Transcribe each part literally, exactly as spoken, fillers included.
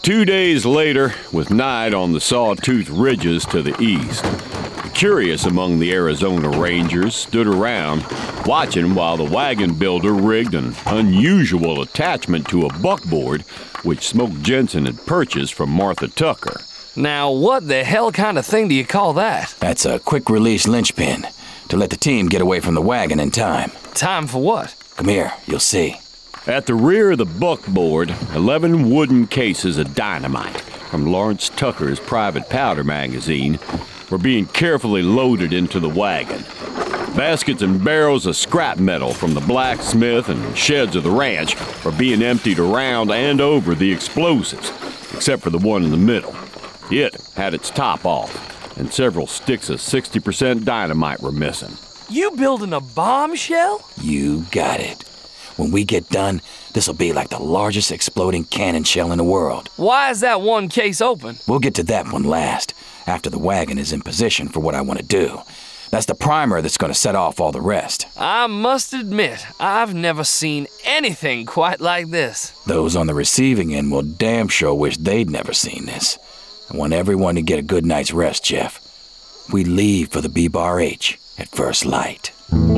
Two days later, with night on the Sawtooth Ridges to the east, the curious among the Arizona Rangers stood around, watching while the wagon builder rigged an unusual attachment to a buckboard which Smoke Jensen had purchased from Martha Tucker. Now, what the hell kind of thing do you call that? That's a quick-release linchpin to let the team get away from the wagon in time. Time for what? Come here, you'll see. At the rear of the buckboard, eleven wooden cases of dynamite from Lawrence Tucker's private powder magazine were being carefully loaded into the wagon. Baskets and barrels of scrap metal from the blacksmith and sheds of the ranch were being emptied around and over the explosives, except for the one in the middle. It had its top off, and several sticks of sixty percent dynamite were missing. You building a bombshell? You got it. When we get done, this'll be like the largest exploding cannon shell in the world. Why is that one case open? We'll get to that one last, after the wagon is in position for what I want to do. That's the primer that's going to set off all the rest. I must admit, I've never seen anything quite like this. Those on the receiving end will damn sure wish they'd never seen this. I want everyone to get a good night's rest, Jeff. We leave for the B-Bar H at first light.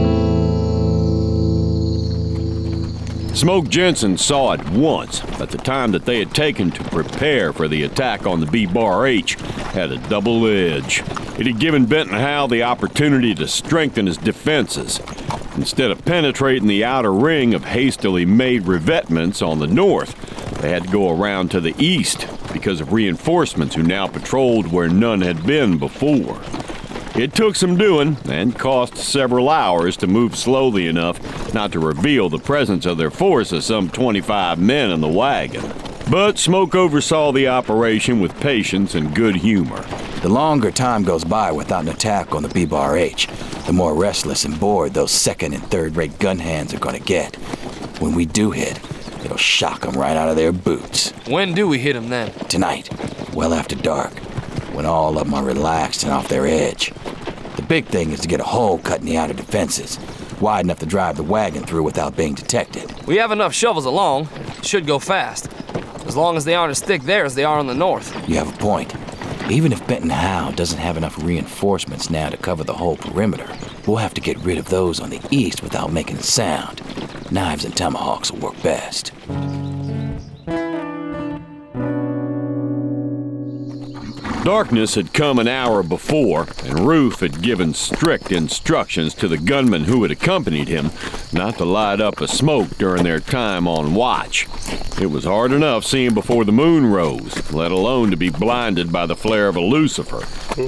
Smoke Jensen saw at once that the time that they had taken to prepare for the attack on the B-Bar H had a double edge. It had given Benton Howell the opportunity to strengthen his defenses. Instead of penetrating the outer ring of hastily made revetments on the north, they had to go around to the east because of reinforcements who now patrolled where none had been before. It took some doing and cost several hours to move slowly enough not to reveal the presence of their force of some twenty-five men in the wagon. But Smoke oversaw the operation with patience and good humor. The longer time goes by without an attack on the B-Bar H, the more restless and bored those second and third-rate gun hands are going to get. When we do hit, it'll shock them right out of their boots. When do we hit them then? Tonight, well after dark, when all of them are relaxed and off their edge. The big thing is to get a hole cut in the outer defenses, wide enough to drive the wagon through without being detected. We have enough shovels along. It should go fast. As long as they aren't as thick there as they are on the north. You have a point. Even if Benton Howell doesn't have enough reinforcements now to cover the whole perimeter, we'll have to get rid of those on the east without making a sound. Knives and tomahawks will work best. Darkness had come an hour before, and Rufe had given strict instructions to the gunmen who had accompanied him not to light up a smoke during their time on watch. It was hard enough seeing before the moon rose, let alone to be blinded by the flare of a Lucifer.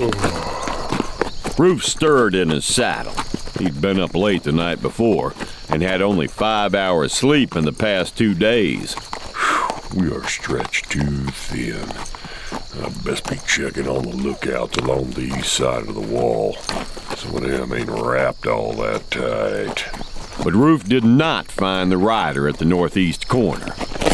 Rufe stirred in his saddle. He'd been up late the night before and had only five hours sleep in the past two days. We are stretched too thin. I'd best be checking on the lookouts along the east side of the wall. Some of them ain't wrapped all that tight. But Rufe did not find the rider at the northeast corner.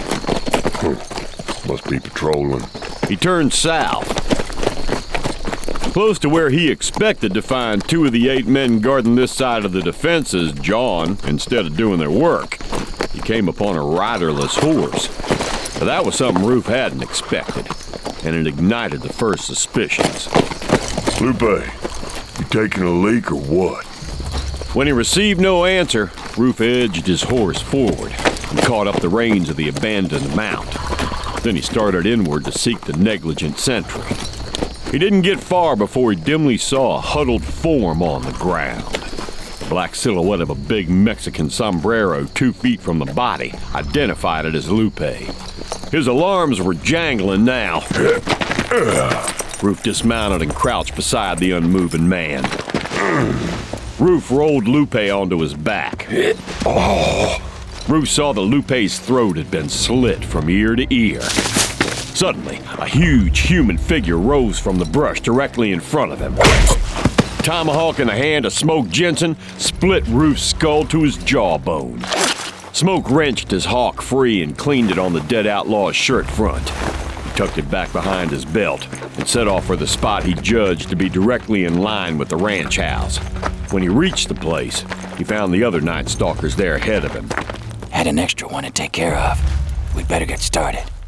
Hmm. Must be patrolling. He turned south. Close to where he expected to find two of the eight men guarding this side of the defenses, John, instead of doing their work, he came upon a riderless horse. But that was something Rufe hadn't expected, and it ignited the first suspicions. Lupe, you taking a leak or what? When he received no answer, Rufe edged his horse forward and caught up the reins of the abandoned mount. Then he started inward to seek the negligent sentry. He didn't get far before he dimly saw a huddled form on the ground. The black silhouette of a big Mexican sombrero two feet from the body identified it as Lupe. His alarms were jangling now. Rufe dismounted and crouched beside the unmoving man. Rufe rolled Lupe onto his back. Rufe saw that Lupe's throat had been slit from ear to ear. Suddenly, a huge human figure rose from the brush directly in front of him. Tomahawk in the hand of Smoke Jensen split Rufe's skull to his jawbone. Smoke wrenched his hawk free and cleaned it on the dead outlaw's shirt front. He tucked it back behind his belt and set off for the spot he judged to be directly in line with the ranch house. When he reached the place, he found the other Night Stalkers there ahead of him. Had an extra one to take care of. We'd better get started.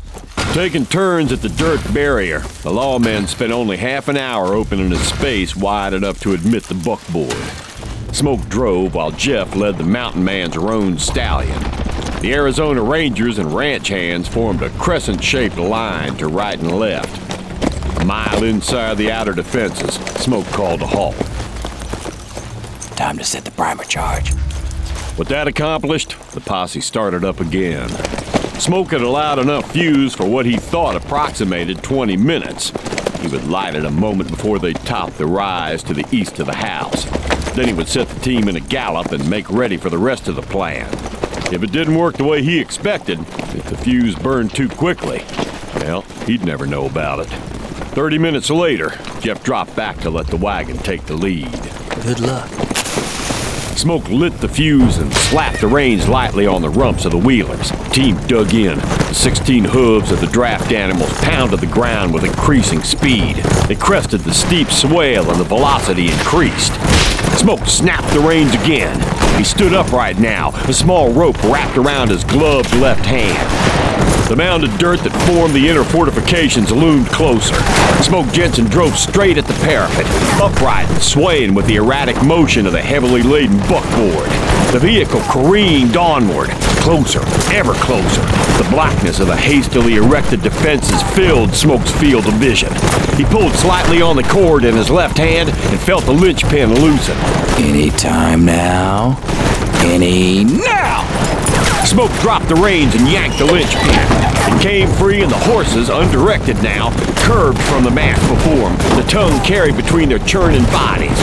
Taking turns at the dirt barrier, the lawmen spent only half an hour opening a space wide enough to admit the buckboard. Smoke drove while Jeff led the mountain man's roan stallion. The Arizona Rangers and ranch hands formed a crescent-shaped line to right and left. A mile inside the outer defenses, Smoke called a halt. Time to set the primer charge. With that accomplished, the posse started up again. Smoke had allowed enough fuse for what he thought approximated twenty minutes. He would light it a moment before they topped the rise to the east of the house. Then he would set the team in a gallop and make ready for the rest of the plan. If it didn't work the way he expected, if the fuse burned too quickly, well, he'd never know about it. Thirty minutes later, Jeff dropped back to let the wagon take the lead. Good luck. Smoke lit the fuse and slapped the reins lightly on the rumps of the wheelers. The team dug in. The sixteen hooves of the draft animals pounded the ground with increasing speed. They crested the steep swale and the velocity increased. Smoke snapped the reins again. He stood upright now, a small rope wrapped around his gloved left hand. The mound of dirt that formed the inner fortifications loomed closer. Smoke Jensen drove straight at the parapet, upright and swaying with the erratic motion of the heavily laden buckboard. The vehicle careened onward, closer, ever closer. The blackness of the hastily erected defenses filled Smoke's field of vision. He pulled slightly on the cord in his left hand and felt the linchpin loosen. Any time now? Any now! Smoke dropped the reins and yanked the linchpin. It came free and the horses, undirected now, curved from the mass before them, the tongue carried between their churning bodies.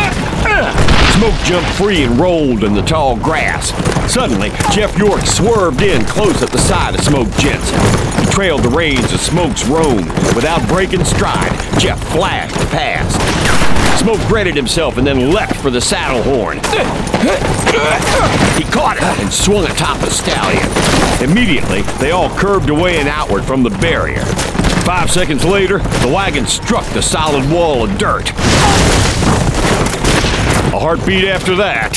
Smoke jumped free and rolled in the tall grass. Suddenly, Jeff York swerved in close at the side of Smoke Jensen. He trailed the reins of Smoke's roan. Without breaking stride, Jeff flashed past. Smoke readied himself and then leapt for the saddle horn. He caught it and swung atop the stallion. Immediately, they all curved away and outward from the barrier. Five seconds later, the wagon struck the solid wall of dirt. A heartbeat after that.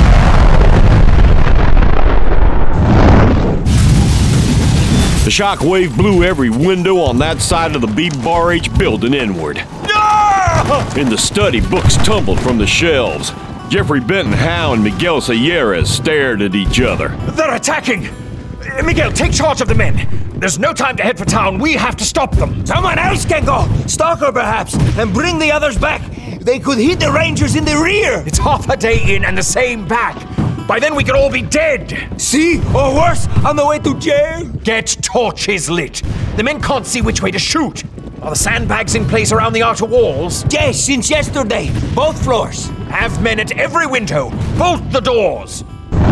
The shock wave blew every window on that side of the B B R H building inward. In the study, books tumbled from the shelves. Jeffrey Benton Howe and Miguel Sierra stared at each other. They're attacking! Miguel, take charge of the men. There's no time to head for town. We have to stop them. Someone else can go. Stalker, perhaps, and bring the others back. They could hit the Rangers in the rear. It's half a day in and the same back. By then we could all be dead. See? Or worse, on the way to jail. Get torches lit. The men can't see which way to shoot. Are the sandbags in place around the outer walls? Yes, since yesterday. Both floors. Have men at every window. Bolt the doors.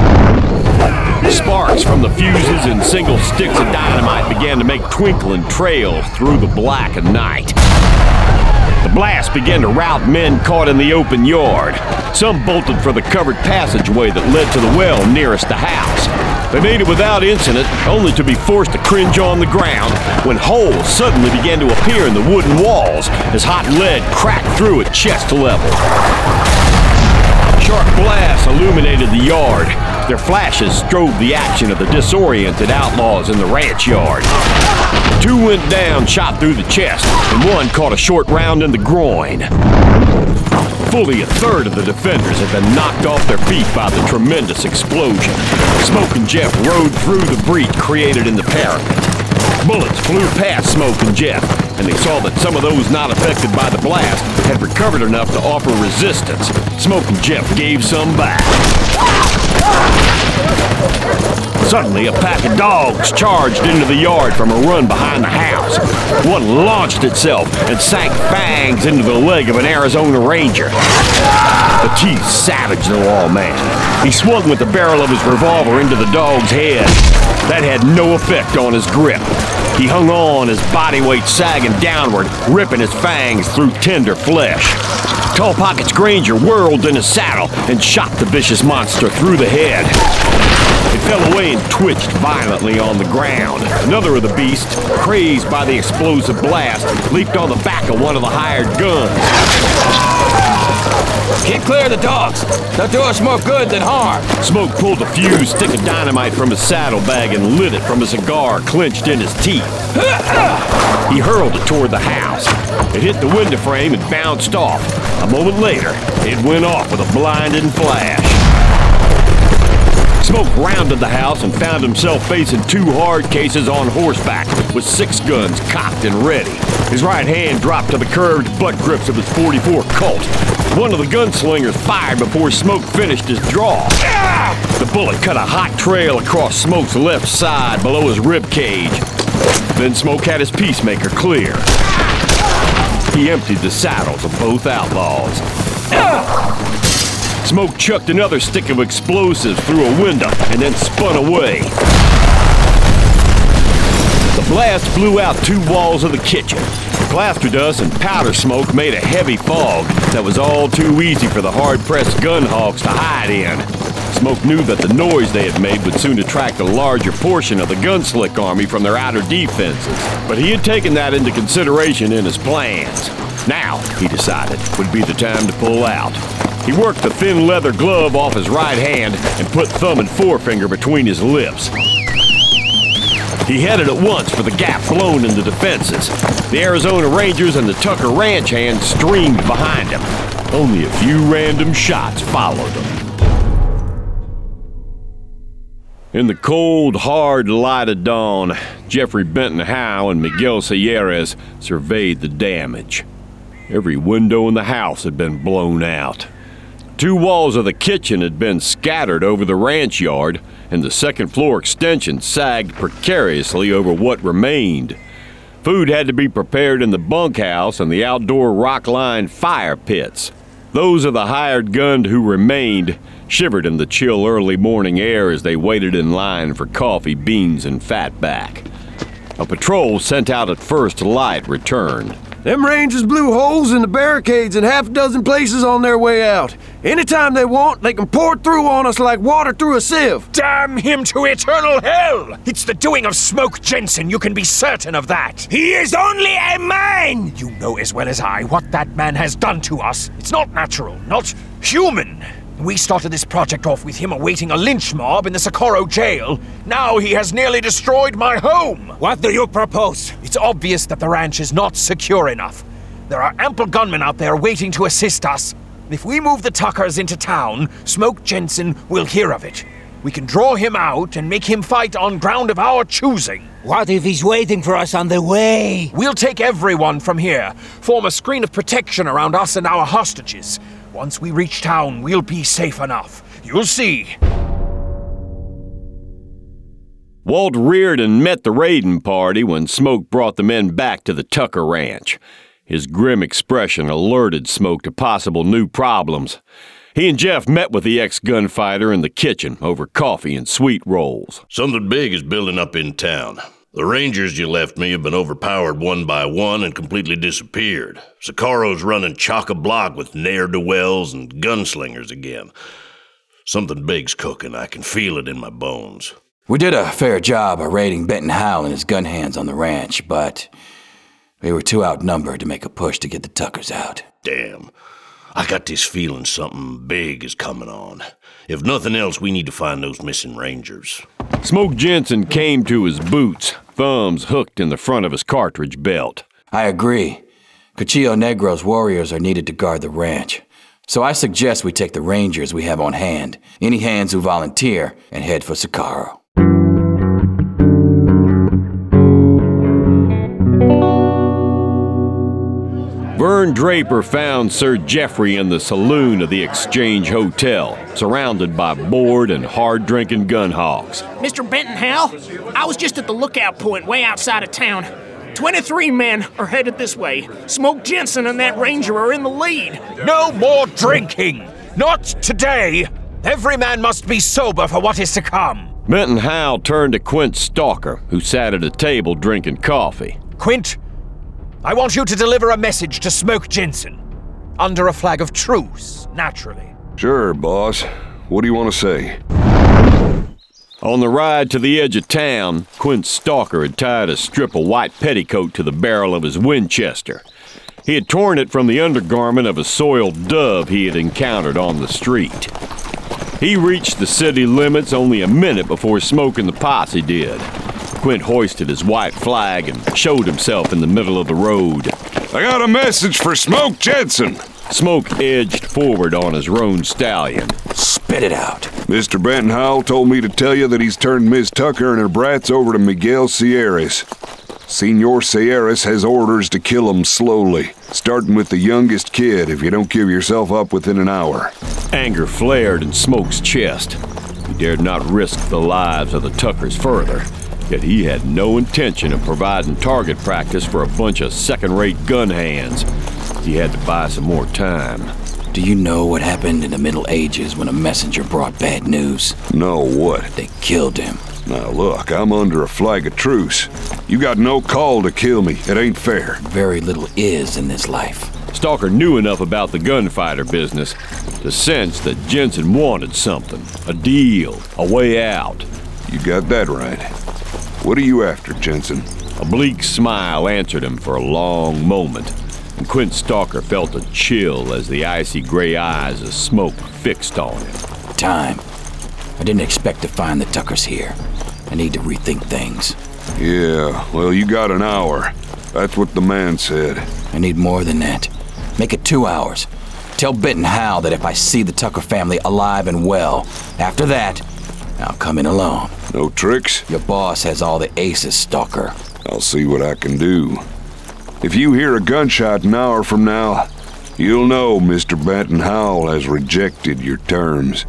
Sparks from the fuses and single sticks of dynamite began to make twinkling trails through the black of night. The blast began to rout men caught in the open yard. Some bolted for the covered passageway that led to the well nearest the house. They made it without incident, only to be forced to cringe on the ground when holes suddenly began to appear in the wooden walls as hot lead cracked through at chest level. Sharp blasts illuminated the yard. Their flashes strove the action of the disoriented outlaws in the ranch yard. Two went down, shot through the chest, and one caught a short round in the groin. Fully a third of the defenders had been knocked off their feet by the tremendous explosion. Smoke and Jeff rode through the breach created in the parapet. Bullets flew past Smoke and Jeff, and they saw that some of those not affected by the blast had recovered enough to offer resistance. Smoke and Jeff gave some back. Suddenly, a pack of dogs charged into the yard from a run behind the house. One launched itself and sank fangs into the leg of an Arizona Ranger. The teeth savaged the lawman. He swung with the barrel of his revolver into the dog's head. That had no effect on his grip. He hung on, his body weight sagging downward, ripping his fangs through tender flesh. Tall Pockets Granger whirled in his saddle and shot the vicious monster through the head. It fell away and twitched violently on the ground. Another of the beasts, crazed by the explosive blast, leaped on the back of one of the hired guns. Keep clear of the dogs. They'll do us more good than harm. Smoke pulled a fused stick of dynamite from his saddlebag and lit it from a cigar clenched in his teeth. He hurled it toward the house. It hit the window frame and bounced off. A moment later, it went off with a blinding flash. Smoke rounded the house and found himself facing two hard cases on horseback with six guns cocked and ready. His right hand dropped to the curved butt grips of his forty-four Colt. One of the gunslingers fired before Smoke finished his draw. The bullet cut a hot trail across Smoke's left side below his rib cage. Then Smoke had his peacemaker clear. He emptied the saddles of both outlaws. Smoke chucked another stick of explosives through a window and then spun away. The blast blew out two walls of the kitchen. Plaster dust and powder smoke made a heavy fog that was all too easy for the hard-pressed gun hogs to hide in. Smoke knew that the noise they had made would soon attract a larger portion of the Gunslick army from their outer defenses, but he had taken that into consideration in his plans. Now, he decided, would be the time to pull out. He worked the thin leather glove off his right hand and put thumb and forefinger between his lips. He headed at once for the gap blown in the defenses. The Arizona Rangers and the Tucker Ranch hands streamed behind him. Only a few random shots followed him. In the cold, hard light of dawn, Jeffrey Benton Howe and Miguel Sierras surveyed the damage. Every window in the house had been blown out. Two walls of the kitchen had been scattered over the ranch yard, and the second floor extension sagged precariously over what remained. Food had to be prepared in the bunkhouse and the outdoor rock-lined fire pits. Those of the hired gun who remained shivered in the chill early morning air as they waited in line for coffee, beans, and fatback. A patrol sent out at first light returned. Them Rangers blew holes in the barricades in half a dozen places on their way out. Anytime they want, they can pour through on us like water through a sieve. Damn him to eternal hell! It's the doing of Smoke Jensen, you can be certain of that. He is only a man! You know as well as I what that man has done to us. It's not natural, not human. We started this project off with him awaiting a lynch mob in the Socorro jail. Now he has nearly destroyed my home. What do you propose? It's obvious that the ranch is not secure enough. There are ample gunmen out there waiting to assist us. If we move the Tuckers into town, Smoke Jensen will hear of it. We can draw him out and make him fight on ground of our choosing. What if he's waiting for us on the way? We'll take everyone from here, form a screen of protection around us and our hostages. Once we reach town, we'll be safe enough. You'll see. Walt Reardon met the raiding party when Smoke brought the men back to the Tucker Ranch. His grim expression alerted Smoke to possible new problems. He and Jeff met with the ex-gunfighter in the kitchen over coffee and sweet rolls. Something big is building up in town. The Rangers you left me have been overpowered one by one and completely disappeared. Socorro's running chock-a-block with ne'er-do-wells and gunslingers again. Something big's cooking. I can feel it in my bones. We did a fair job of raiding Benton Howell and his gun hands on the ranch, but we were too outnumbered to make a push to get the Tuckers out. Damn. I got this feeling something big is coming on. If nothing else, we need to find those missing Rangers. Smoke Jensen came to his boots, thumbs hooked in the front of his cartridge belt. I agree. Cuchillo Negro's warriors are needed to guard the ranch. So I suggest we take the Rangers we have on hand, any hands who volunteer, and head for Socorro. Vern Draper found Sir Jeffrey in the saloon of the Exchange Hotel, surrounded by bored and hard-drinking gun hogs. Mister Benton Howell, I was just at the lookout point way outside of town. Twenty-three men are headed this way. Smoke Jensen and that ranger are in the lead. No more drinking! Not today! Every man must be sober for what is to come. Benton Howell turned to Quint Stalker, who sat at a table drinking coffee. Quint, I want you to deliver a message to Smoke Jensen. Under a flag of truce, naturally. Sure, boss. What do you want to say? On the ride to the edge of town, Quint Stalker had tied a strip of white petticoat to the barrel of his Winchester. He had torn it from the undergarment of a soiled dove he had encountered on the street. He reached the city limits only a minute before Smoke and the posse did. Quint hoisted his white flag and showed himself in the middle of the road. I got a message for Smoke Jensen. Smoke edged forward on his roan stallion. Spit it out. Mister Benton Howell told me to tell you that he's turned Miss Tucker and her brats over to Miguel Sierras. Senor Sierras has orders to kill 'em slowly, starting with the youngest kid if you don't give yourself up within an hour. Anger flared in Smoke's chest. He dared not risk the lives of the Tuckers further, yet he had no intention of providing target practice for a bunch of second-rate gun hands. He had to buy some more time. Do you know what happened in the Middle Ages when a messenger brought bad news? No, what? They killed him. Now look, I'm under a flag of truce. You got no call to kill me. It ain't fair. Very little is in this life. Stalker knew enough about the gunfighter business to sense that Jensen wanted something. A deal, a way out. You got that right. What are you after, Jensen? A bleak smile answered him for a long moment, and Quint Stalker felt a chill as the icy gray eyes of Smoke fixed on him. Time. I didn't expect to find the Tuckers here. I need to rethink things. Yeah, well, you got an hour. That's what the man said. I need more than that. Make it two hours. Tell Benton Howell that if I see the Tucker family alive and well, after that, I'll come in alone. No tricks? Your boss has all the aces, Stalker. I'll see what I can do. If you hear a gunshot an hour from now, you'll know Mister Benton Howell has rejected your terms.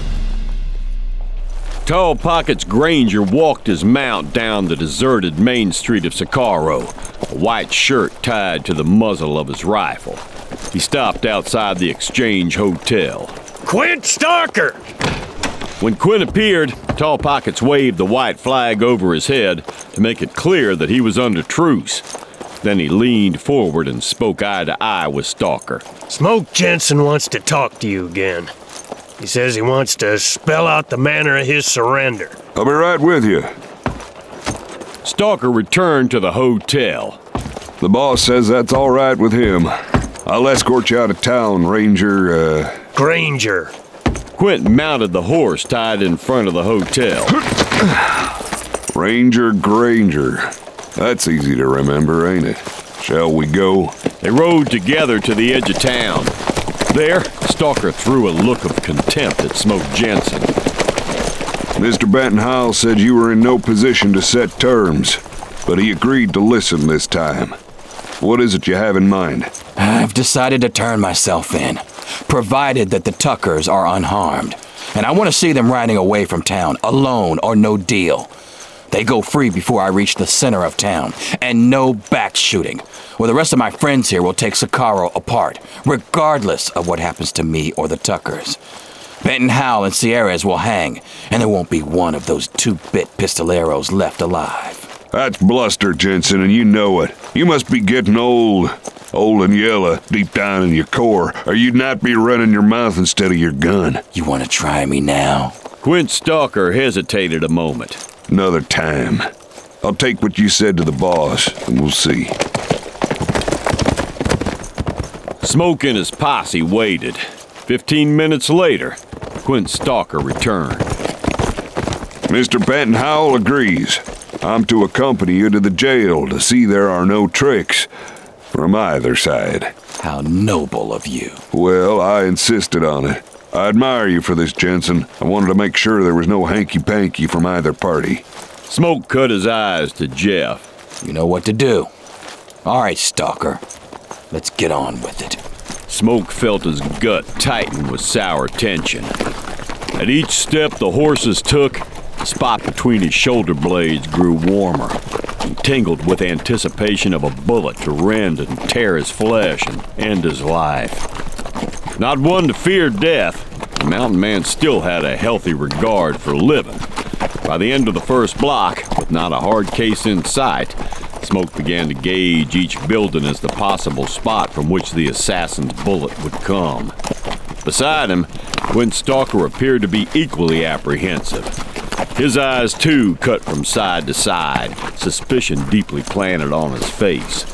Tall Pockets Granger walked his mount down the deserted main street of Socorro, a white shirt tied to the muzzle of his rifle. He stopped outside the Exchange Hotel. Quint Stalker! When Quint appeared, Tall Pockets waved the white flag over his head to make it clear that he was under truce. Then he leaned forward and spoke eye to eye with Stalker. Smoke Jensen wants to talk to you again. He says he wants to spell out the manner of his surrender. I'll be right with you. Stalker returned to the hotel. The boss says that's all right with him. I'll escort you out of town, Ranger, uh... Granger. Quint mounted the horse tied in front of the hotel. Ranger Granger. That's easy to remember, ain't it? Shall we go? They rode together to the edge of town. There, Stalker threw a look of contempt at Smoke Jensen. Mister Benton Howell said you were in no position to set terms, but he agreed to listen this time. What is it you have in mind? I've decided to turn myself in, provided that the Tuckers are unharmed. And I want to see them riding away from town, alone or no deal. They go free before I reach the center of town, and no back shooting, or the rest of my friends here will take Socorro apart, regardless of what happens to me or the Tuckers. Benton Howell and Sierras will hang, and there won't be one of those two-bit pistoleros left alive. That's bluster, Jensen, and you know it. You must be getting old. Old and yellow, deep down in your core, or you'd not be running your mouth instead of your gun. You want to try me now? Quint Stalker hesitated a moment. Another time. I'll take what you said to the boss, and we'll see. Smoke and his posse waited. Fifteen minutes later, Quint Stalker returned. Mister Benton Howell agrees. I'm to accompany you to the jail to see there are no tricks from either side. How noble of you. Well, I insisted on it. I admire you for this, Jensen. I wanted to make sure there was no hanky-panky from either party. Smoke cut his eyes to Jeff. You know what to do. All right, Stalker. Let's get on with it. Smoke felt his gut tighten with sour tension. At each step the horses took, the spot between his shoulder blades grew warmer and tingled with anticipation of a bullet to rend and tear his flesh and end his life. Not one to fear death, the mountain man still had a healthy regard for living. By the end of the first block, with not a hard case in sight, Smoke began to gauge each building as the possible spot from which the assassin's bullet would come. Beside him, Quint Stalker appeared to be equally apprehensive. His eyes, too, cut from side to side, suspicion deeply planted on his face.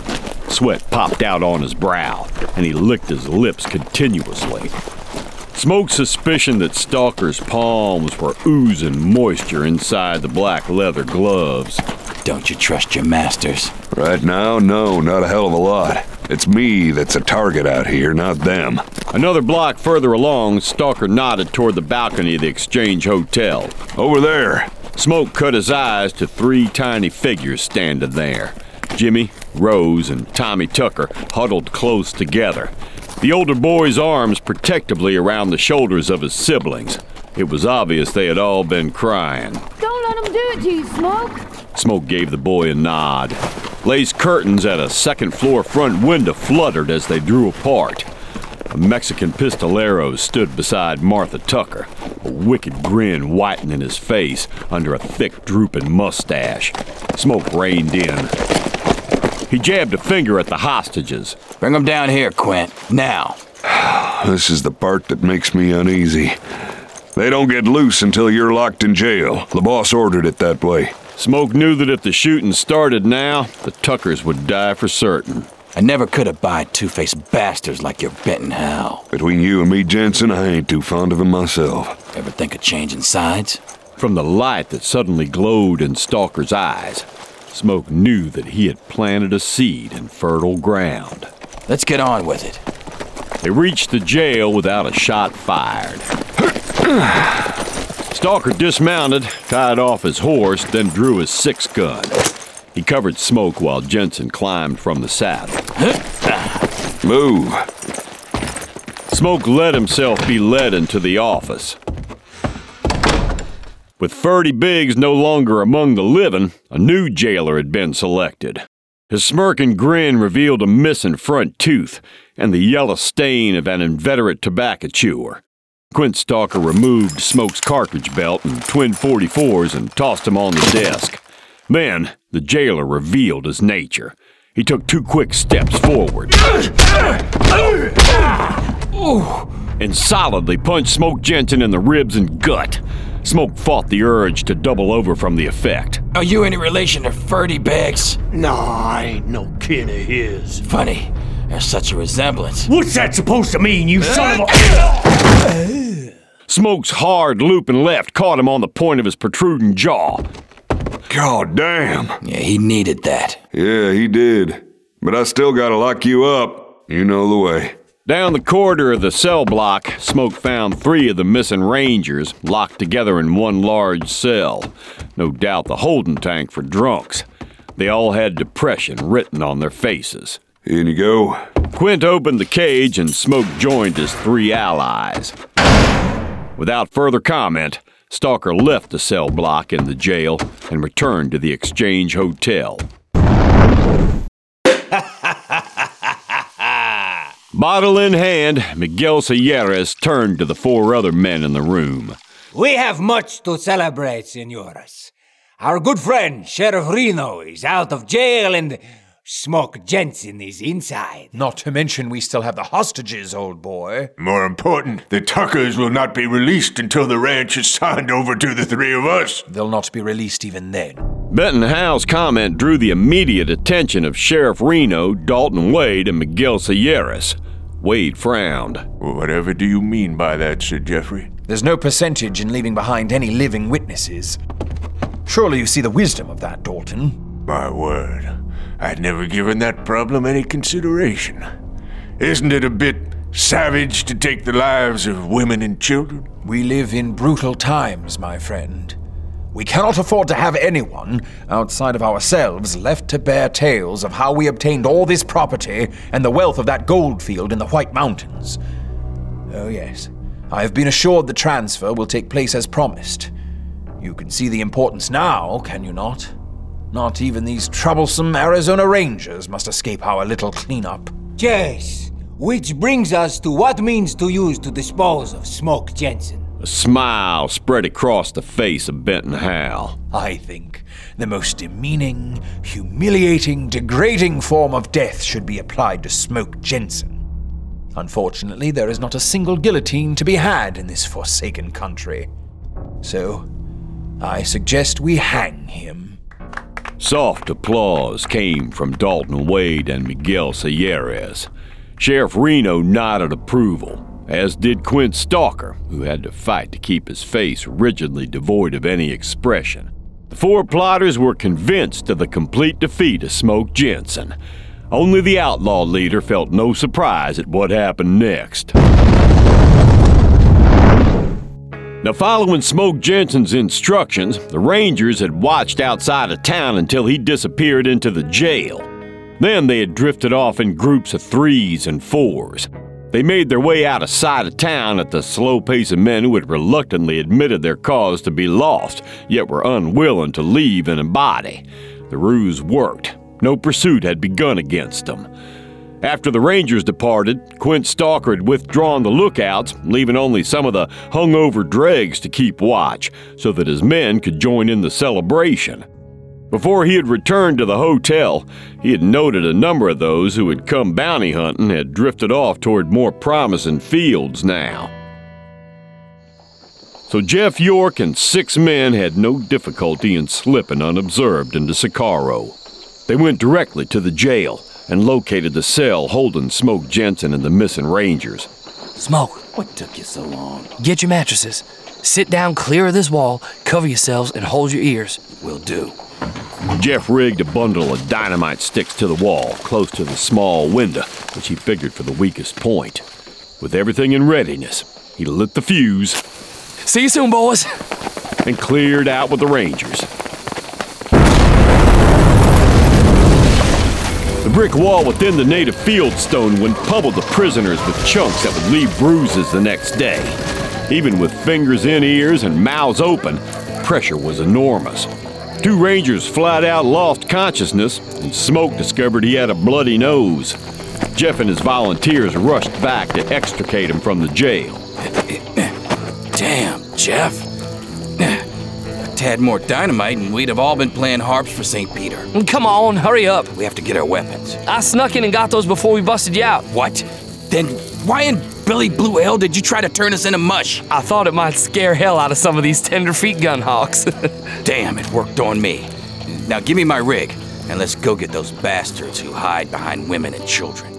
Sweat popped out on his brow, and he licked his lips continuously. Smoke's suspicion that Stalker's palms were oozing moisture inside the black leather gloves. Don't you trust your masters? Right now, no, not a hell of a lot. It's me that's a target out here, not them. Another block further along, Stalker nodded toward the balcony of the Exchange Hotel. Over there. Smoke cut his eyes to three tiny figures standing there. Jimmy, Rose, and Tommy Tucker huddled close together. The older boy's arms protectively around the shoulders of his siblings. It was obvious they had all been crying. Don't let them do it to you, Smoke. Smoke gave the boy a nod. Lace curtains at a second-floor front window fluttered as they drew apart. A Mexican pistolero stood beside Martha Tucker, a wicked grin whitening his face under a thick, drooping mustache. Smoke reined in. He jabbed a finger at the hostages. Bring them down here, Quint. Now. This is the part that makes me uneasy. They don't get loose until you're locked in jail. The boss ordered it that way. Smoke knew that if the shooting started now, the Tuckers would die for certain. I never could abide two-faced bastards like your Benton Howell. Between you and me, Jensen, I ain't too fond of him myself. Ever think of changing sides? From the light that suddenly glowed in Stalker's eyes, Smoke knew that he had planted a seed in fertile ground. Let's get on with it. They reached the jail without a shot fired. Stalker dismounted, tied off his horse, then drew his six-gun. He covered Smoke while Jensen climbed from the saddle. Move. Smoke let himself be led into the office. With Ferdy Biggs no longer among the living, a new jailer had been selected. His smirking grin revealed a missing front tooth and the yellow stain of an inveterate tobacco chewer. Quint Stalker removed Smoke's cartridge belt and twin forty-fours and tossed him on the desk. Then, the jailer revealed his nature. He took two quick steps forward and solidly punched Smoke Jensen in the ribs and gut. Smoke fought the urge to double over from the effect. Are you any relation to Ferdy Biggs? No, I ain't no kin of his. Funny. There's such a resemblance. What's that supposed to mean, you son of a... Smoke's hard looping left caught him on the point of his protruding jaw. God damn. Yeah, he needed that. Yeah, he did. But I still gotta lock you up. You know the way. Down the corridor of the cell block, Smoke found three of the missing Rangers locked together in one large cell. No doubt the holding tank for drunks. They all had depression written on their faces. In you go. Quint opened the cage and Smoke joined his three allies. Without further comment, Stalker left the cell block in the jail and returned to the Exchange Hotel. Bottle in hand, Miguel Sierras turned to the four other men in the room. We have much to celebrate, senores. Our good friend, Sheriff Reno, is out of jail and Smoke Jensen is inside. Not to mention we still have the hostages, old boy. More important, the Tuckers will not be released until the ranch is signed over to the three of us. They'll not be released even then. Benton Howell's comment drew the immediate attention of Sheriff Reno, Dalton Wade, and Miguel Sierras. Wade frowned. Whatever do you mean by that, Sir Geoffrey? There's no percentage in leaving behind any living witnesses. Surely you see the wisdom of that, Dalton. My word. I'd never given that problem any consideration. Isn't it a bit savage to take the lives of women and children? We live in brutal times, my friend. We cannot afford to have anyone, outside of ourselves, left to bear tales of how we obtained all this property and the wealth of that gold field in the White Mountains. Oh yes, I have been assured the transfer will take place as promised. You can see the importance now, can you not? Not even these troublesome Arizona Rangers must escape our little cleanup. Yes, which brings us to what means to use to dispose of Smoke Jensen. A smile spread across the face of Benton Howell. I think the most demeaning, humiliating, degrading form of death should be applied to Smoke Jensen. Unfortunately, there is not a single guillotine to be had in this forsaken country. So, I suggest we hang him. Soft applause came from Dalton Wade and Miguel Sierras. Sheriff Reno nodded approval, as did Quint Stalker, who had to fight to keep his face rigidly devoid of any expression. The four plotters were convinced of the complete defeat of Smoke Jensen. Only the outlaw leader felt no surprise at what happened next. Now, following Smoke Jensen's instructions, the Rangers had watched outside of town until he disappeared into the jail. Then they had drifted off in groups of threes and fours. They made their way out of sight of town at the slow pace of men who had reluctantly admitted their cause to be lost, yet were unwilling to leave in a body. The ruse worked. No pursuit had begun against them. After the Rangers departed, Quint Stalker had withdrawn the lookouts, leaving only some of the hungover dregs to keep watch, so that his men could join in the celebration. Before he had returned to the hotel, he had noted a number of those who had come bounty hunting had drifted off toward more promising fields now. So Jeff York and six men had no difficulty in slipping unobserved into Sicaro. They went directly to the jail and located the cell holding Smoke Jensen and the missing Rangers. Smoke. What took you so long? Get your mattresses. Sit down clear of this wall, cover yourselves, and hold your ears. Will do. Jeff rigged a bundle of dynamite sticks to the wall, close to the small window, which he figured for the weakest point. With everything in readiness, he lit the fuse. See you soon, boys. And cleared out with the Rangers. The brick wall within the native fieldstone would pummel the prisoners with chunks that would leave bruises the next day. Even with fingers in ears and mouths open, pressure was enormous. Two Rangers flat out lost consciousness, and Smoke discovered he had a bloody nose. Jeff and his volunteers rushed back to extricate him from the jail. Damn, Jeff. A tad more dynamite and we'd have all been playing harps for Saint Peter. Come on, hurry up. We have to get our weapons. I snuck in and got those before we busted you out. What? Then why in Billy Blue Hell did you try to turn us into mush? I thought it might scare hell out of some of these tenderfeet gun hawks. Damn, it worked on me. Now give me my rig, and let's go get those bastards who hide behind women and children.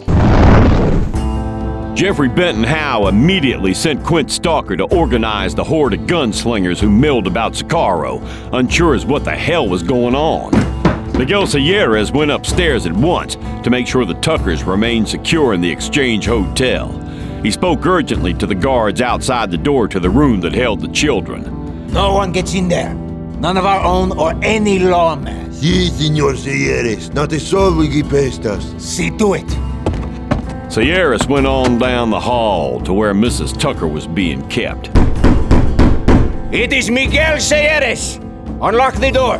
Jeffrey Benton Howe immediately sent Quint Stalker to organize the horde of gunslingers who milled about Sicaro, unsure as what the hell was going on. Miguel Sierras went upstairs at once to make sure the Tuckers remained secure in the Exchange Hotel. He spoke urgently to the guards outside the door to the room that held the children. No one gets in there. None of our own or any lawmen. Si, Senor Sierras. Not a soul will get past us. See to it. Sierras went on down the hall to where Missus Tucker was being kept. It is Miguel Sierras. Unlock the door.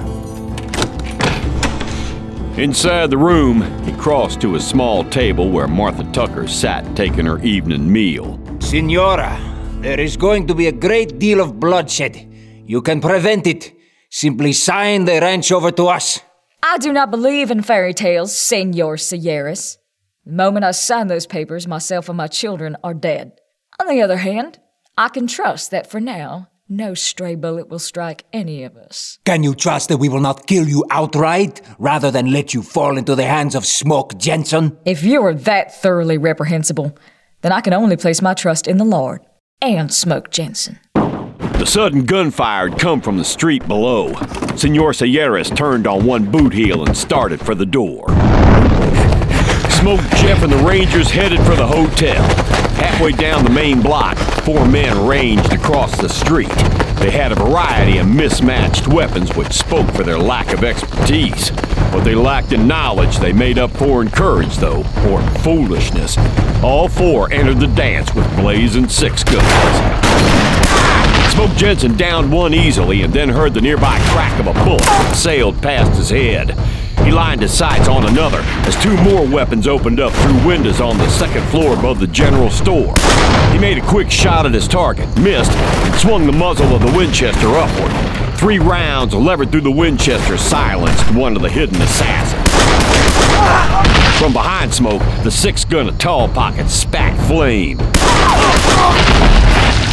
Inside the room, he crossed to a small table where Martha Tucker sat taking her evening meal. Senora, there is going to be a great deal of bloodshed. You can prevent it. Simply sign the ranch over to us. I do not believe in fairy tales, Senor Sierras. The moment I sign those papers, myself and my children are dead. On the other hand, I can trust that for now, no stray bullet will strike any of us. Can you trust that we will not kill you outright, rather than let you fall into the hands of Smoke Jensen? If you are that thoroughly reprehensible, then I can only place my trust in the Lord and Smoke Jensen. The sudden gunfire had come from the street below. Senor Sierras turned on one boot heel and started for the door. Smoke, Jeff, and the Rangers headed for the hotel. Halfway down the main block, four men ranged across the street. They had a variety of mismatched weapons which spoke for their lack of expertise. What they lacked in knowledge, they made up for in courage, though, or foolishness. All four entered the dance with blazing six guns. Smoke Jensen downed one easily and then heard the nearby crack of a bullet that sailed past his head. He lined his sights on another as two more weapons opened up through windows on the second floor above the general store. He made a quick shot at his target, missed, and swung the muzzle of the Winchester upward. Three rounds levered through the Winchester silenced one of the hidden assassins. From behind Smoke, the six-gun of Tall Pocket spat flame.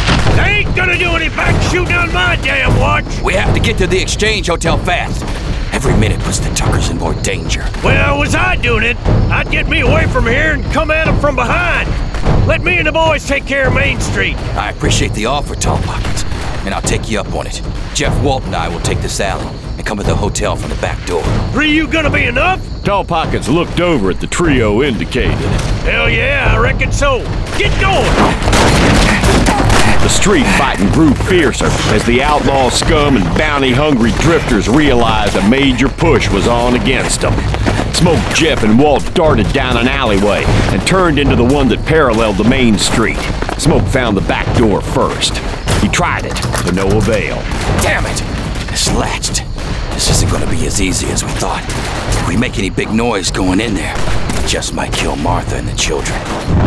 They ain't gonna do any back shooting on my damn watch! We have to get to the Exchange Hotel fast. Every minute puts the Tuckers in more danger. Well, was I doing it, I'd get me away from here and come at them from behind. Let me and the boys take care of Main Street. I appreciate the offer, Tall Pockets, and I'll take you up on it. Jeff Walt and I will take this alley and come to the hotel from the back door. Three you gonna be enough? Tall Pockets looked over at the trio indicated. Hell yeah, I reckon so. Get going! The street fighting grew fiercer as the outlaw scum and bounty-hungry drifters realized a major push was on against them. Smoke, Jeff, and Walt darted down an alleyway and turned into the one that paralleled the main street. Smoke found the back door first. He tried it, to no avail. Damn it! It's latched. This isn't gonna be as easy as we thought. If we make any big noise going in there, it just might kill Martha and the children.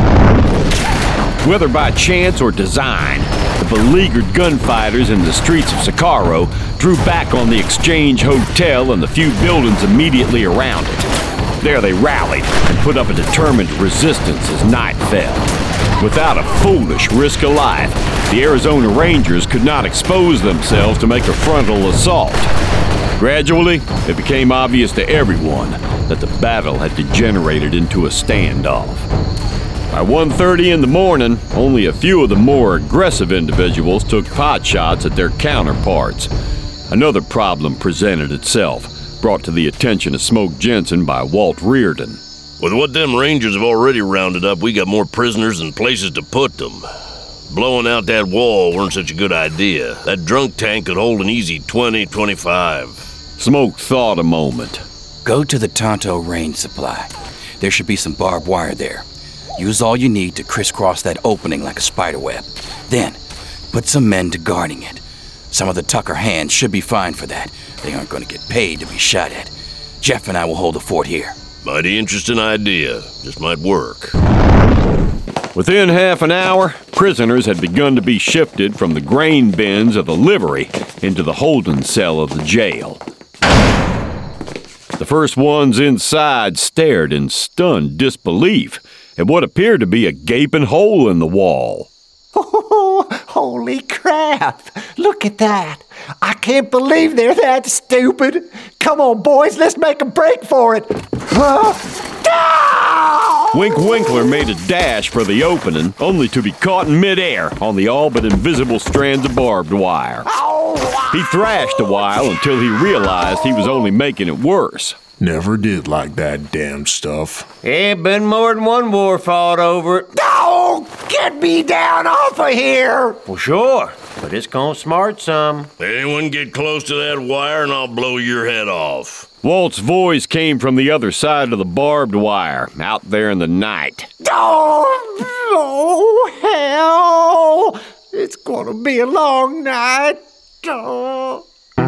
Whether by chance or design, the beleaguered gunfighters in the streets of Sicaro drew back on the Exchange Hotel and the few buildings immediately around it. There they rallied and put up a determined resistance as night fell. Without a foolish risk of life, the Arizona Rangers could not expose themselves to make a frontal assault. Gradually, it became obvious to everyone that the battle had degenerated into a standoff. By one thirty in the morning, only a few of the more aggressive individuals took pot shots at their counterparts. Another problem presented itself, brought to the attention of Smoke Jensen by Walt Reardon. With what them Rangers have already rounded up, we got more prisoners and places to put them. Blowing out that wall weren't such a good idea. That drunk tank could hold an easy twenty, twenty-five. Smoke thought a moment. Go to the Tonto Range Supply. There should be some barbed wire there. Use all you need to crisscross that opening like a spider web. Then, put some men to guarding it. Some of the Tucker hands should be fine for that. They aren't going to get paid to be shot at. Jeff and I will hold the fort here. Mighty interesting idea. Just might work. Within half an hour, prisoners had begun to be shifted from the grain bins of the livery into the holding cell of the jail. The first ones inside stared in stunned disbelief at what appeared to be a gaping hole in the wall. Oh, holy crap! Look at that! I can't believe they're that stupid! Come on, boys, let's make a break for it! Huh? Wink Winkler made a dash for the opening, only to be caught in midair on the all but invisible strands of barbed wire. He thrashed a while until he realized he was only making it worse. Never did like that damn stuff. Ain't been more than one war fought over it. Oh, get me down off of here! Well, sure, but it's gonna smart some. Anyone get close to that wire and I'll blow your head off. Walt's voice came from the other side of the barbed wire, out there in the night. Oh, oh hell! It's gonna be a long night. Oh.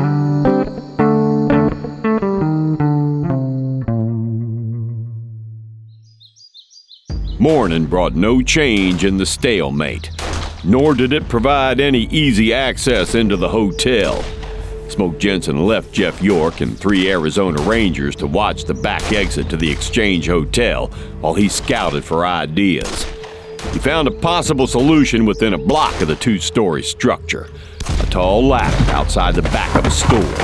Morning brought no change in the stalemate, nor did it provide any easy access into the hotel. Smoke Jensen left Jeff York and three Arizona Rangers to watch the back exit to the Exchange Hotel while he scouted for ideas. He found a possible solution within a block of the two-story structure, a tall ladder outside the back of a store.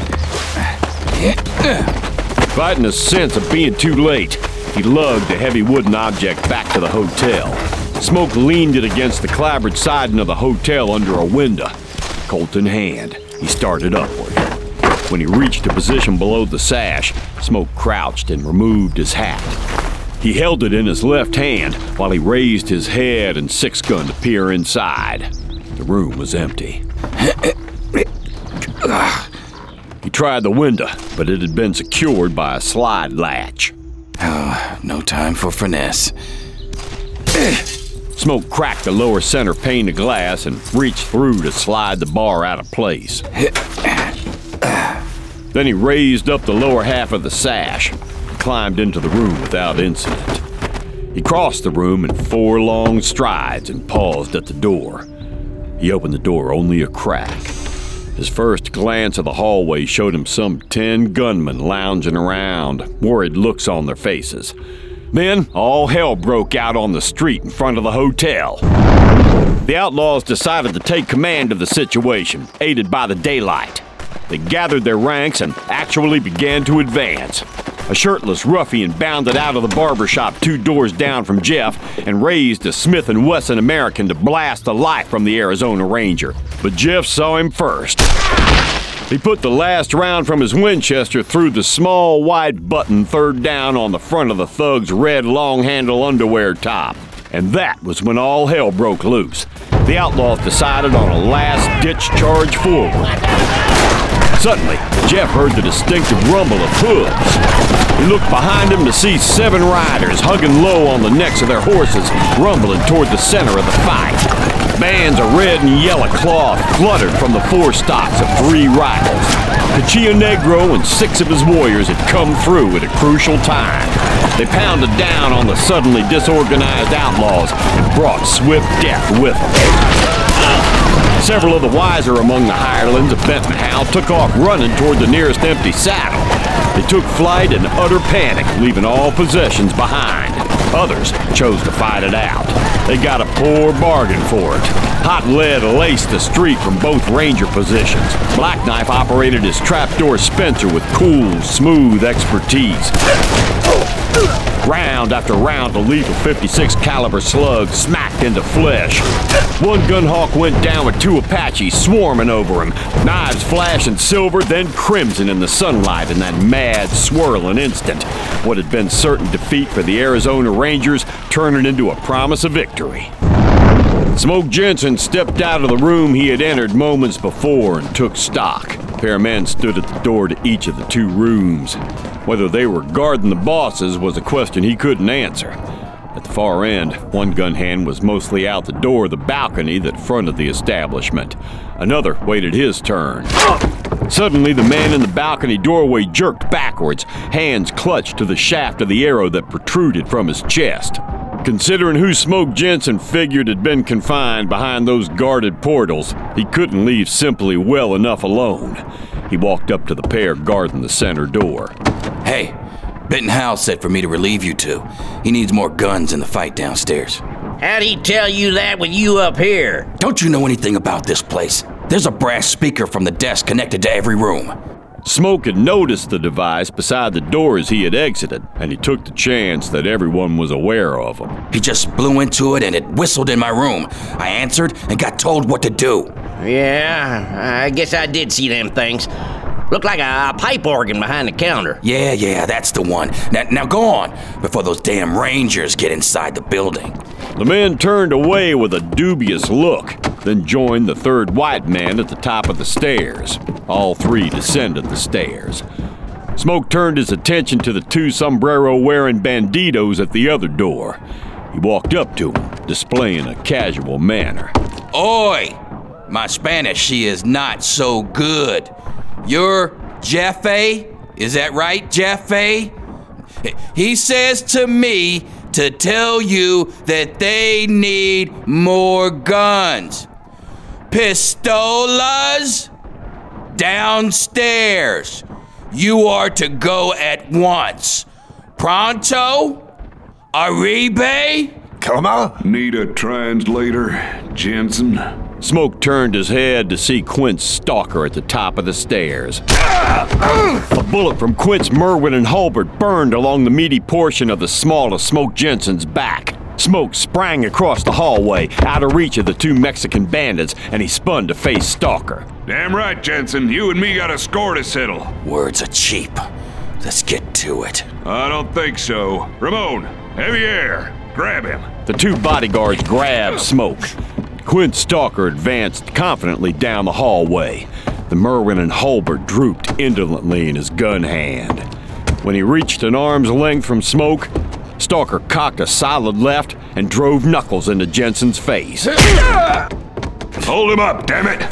Fighting a sense of being too late, he lugged a heavy wooden object back to the hotel. Smoke leaned it against the clapboard siding of the hotel under a window. Colt in hand, he started upward. When he reached a position below the sash, Smoke crouched and removed his hat. He held it in his left hand while he raised his head and six-gun to peer inside. The room was empty. He tried the window, but it had been secured by a slide latch. Oh, no time for finesse. Smoke cracked the lower center pane of glass and reached through to slide the bar out of place. Then he raised up the lower half of the sash and climbed into the room without incident. He crossed the room in four long strides and paused at the door. He opened the door only a crack. His first glance of the hallway showed him some ten gunmen lounging around, worried looks on their faces. Then, all hell broke out on the street in front of the hotel. The outlaws decided to take command of the situation, aided by the daylight. they gathered their ranks and actually began to advance. A shirtless ruffian bounded out of the barber shop two doors down from Jeff and raised a Smith and Wesson American to blast the life from the Arizona Ranger. But Jeff saw him first. He put the last round from his Winchester through the small white button third down on the front of the thug's red long-handle underwear top. And that was when all hell broke loose. The outlaws decided on a last-ditch charge forward. Suddenly, Jeff heard the distinctive rumble of hooves. He looked behind him to see seven riders hugging low on the necks of their horses, rumbling toward the center of the fight. Bands of red and yellow cloth fluttered from the forestocks of three rifles. Cachilla Negro and six of his warriors had come through at a crucial time. They pounded down on the suddenly disorganized outlaws and brought swift death with them. Several of the wiser among the hirelings of Benton Howe took off running toward the nearest empty saddle. They took flight in utter panic, leaving all possessions behind. Others chose to fight it out. They got a poor bargain for it. Hot lead laced the street from both ranger positions. Black Knife operated his trapdoor Spencer with cool, smooth expertise. Round after round of lethal fifty-six caliber slugs smacked into flesh. One gunhawk went down with two Apaches swarming over him, knives flashing silver, then crimson in the sunlight in that mad, swirling instant. What had been certain defeat for the Arizona Rangers turning into a promise of victory. Smoke Jensen stepped out of the room he had entered moments before and took stock. A pair of men stood at the door to each of the two rooms. Whether they were guarding the bosses was a question he couldn't answer. At the far end, one gun hand was mostly out the door of the balcony that fronted the establishment. Another waited his turn. Suddenly, the man in the balcony doorway jerked backwards, hands clutched to the shaft of the arrow that protruded from his chest. Considering who Smoke Jensen figured had been confined behind those guarded portals, he couldn't leave simply well enough alone. He walked up to the pair guarding the center door. Hey, Benton Howe said for me to relieve you two. He needs more guns in the fight downstairs. How'd he tell you that with you up here? Don't you know anything about this place? There's a brass speaker from the desk connected to every room. Smoke had noticed the device beside the door as he had exited, and he took the chance that everyone was aware of him. He just blew into it and it whistled in my room. I answered and got told what to do. Yeah, I guess I did see them things. Looked like a, a pipe organ behind the counter. Yeah, yeah, that's the one. Now, now go on, before those damn Rangers get inside the building. The men turned away with a dubious look, then joined the third white man at the top of the stairs. All three descended the stairs. Smoke turned his attention to the two sombrero-wearing banditos at the other door. He walked up to them, displaying a casual manner. Oi! My Spanish, she is not so good. You're Jeffe? Is that right, Jeffe? He says to me to tell you that they need more guns. Pistolas? Downstairs. You are to go at once. Pronto? Arribe? Come on. Need a translator, Jensen? Smoke turned his head to see Quint Stalker at the top of the stairs. A bullet from Quint's Merwin and Hulbert burned along the meaty portion of the small of Smoke Jensen's back. Smoke sprang across the hallway, out of reach of the two Mexican bandits, and he spun to face Stalker. Damn right, Jensen. You and me got a score to settle. Words are cheap. Let's get to it. I don't think so. Ramon, heavy air. Grab him. The two bodyguards grabbed Smoke. Quint Stalker advanced confidently down the hallway. The Merwin and Hulbert drooped indolently in his gun hand. When he reached an arm's length from Smoke, Stalker cocked a solid left and drove knuckles into Jensen's face. Hold him up, damn it!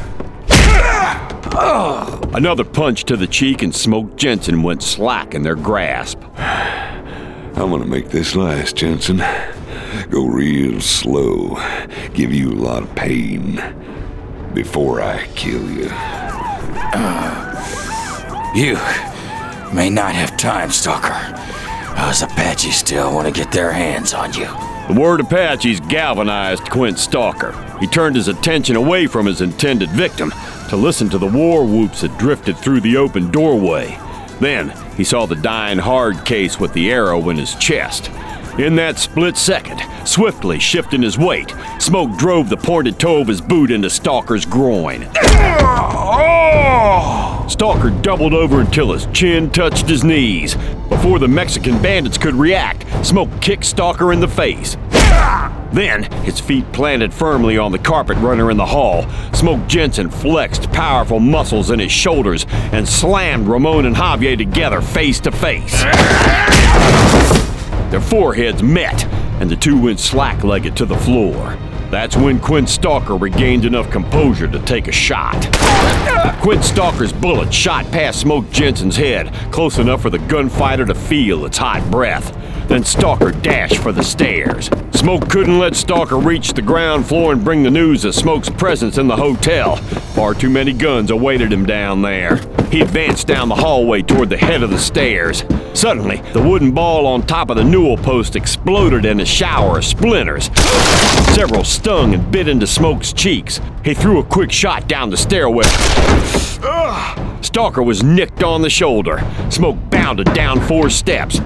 Another punch to the cheek and Smoke Jensen went slack in their grasp. I'm gonna make this last, Jensen. Go real slow. Give you a lot of pain. Before I kill you. Uh, you may not have time, Stalker. Those Apaches still want to get their hands on you. The word Apaches galvanized Quint Stalker. He turned his attention away from his intended victim, to listen to the war whoops that drifted through the open doorway. Then he saw the dying hard case with the arrow in his chest. In that split second, swiftly shifting his weight, Smoke drove the pointed toe of his boot into Stalker's groin. Stalker doubled over until his chin touched his knees. Before the Mexican bandits could react, Smoke kicked Stalker in the face. Then, his feet planted firmly on the carpet runner in the hall, Smoke Jensen flexed powerful muscles in his shoulders and slammed Ramon and Javier together face to face. Their foreheads met, and the two went slack-legged to the floor. That's when Quint Stalker regained enough composure to take a shot. Quint Stalker's bullet shot past Smoke Jensen's head, close enough for the gunfighter to feel its hot breath. Then Stalker dashed for the stairs. Smoke couldn't let Stalker reach the ground floor and bring the news of Smoke's presence in the hotel. Far too many guns awaited him down there. He advanced down the hallway toward the head of the stairs. Suddenly, the wooden ball on top of the newel post exploded in a shower of splinters. Several stung and bit into Smoke's cheeks. He threw a quick shot down the stairwell. Stalker was nicked on the shoulder. Smoke bounded down four steps.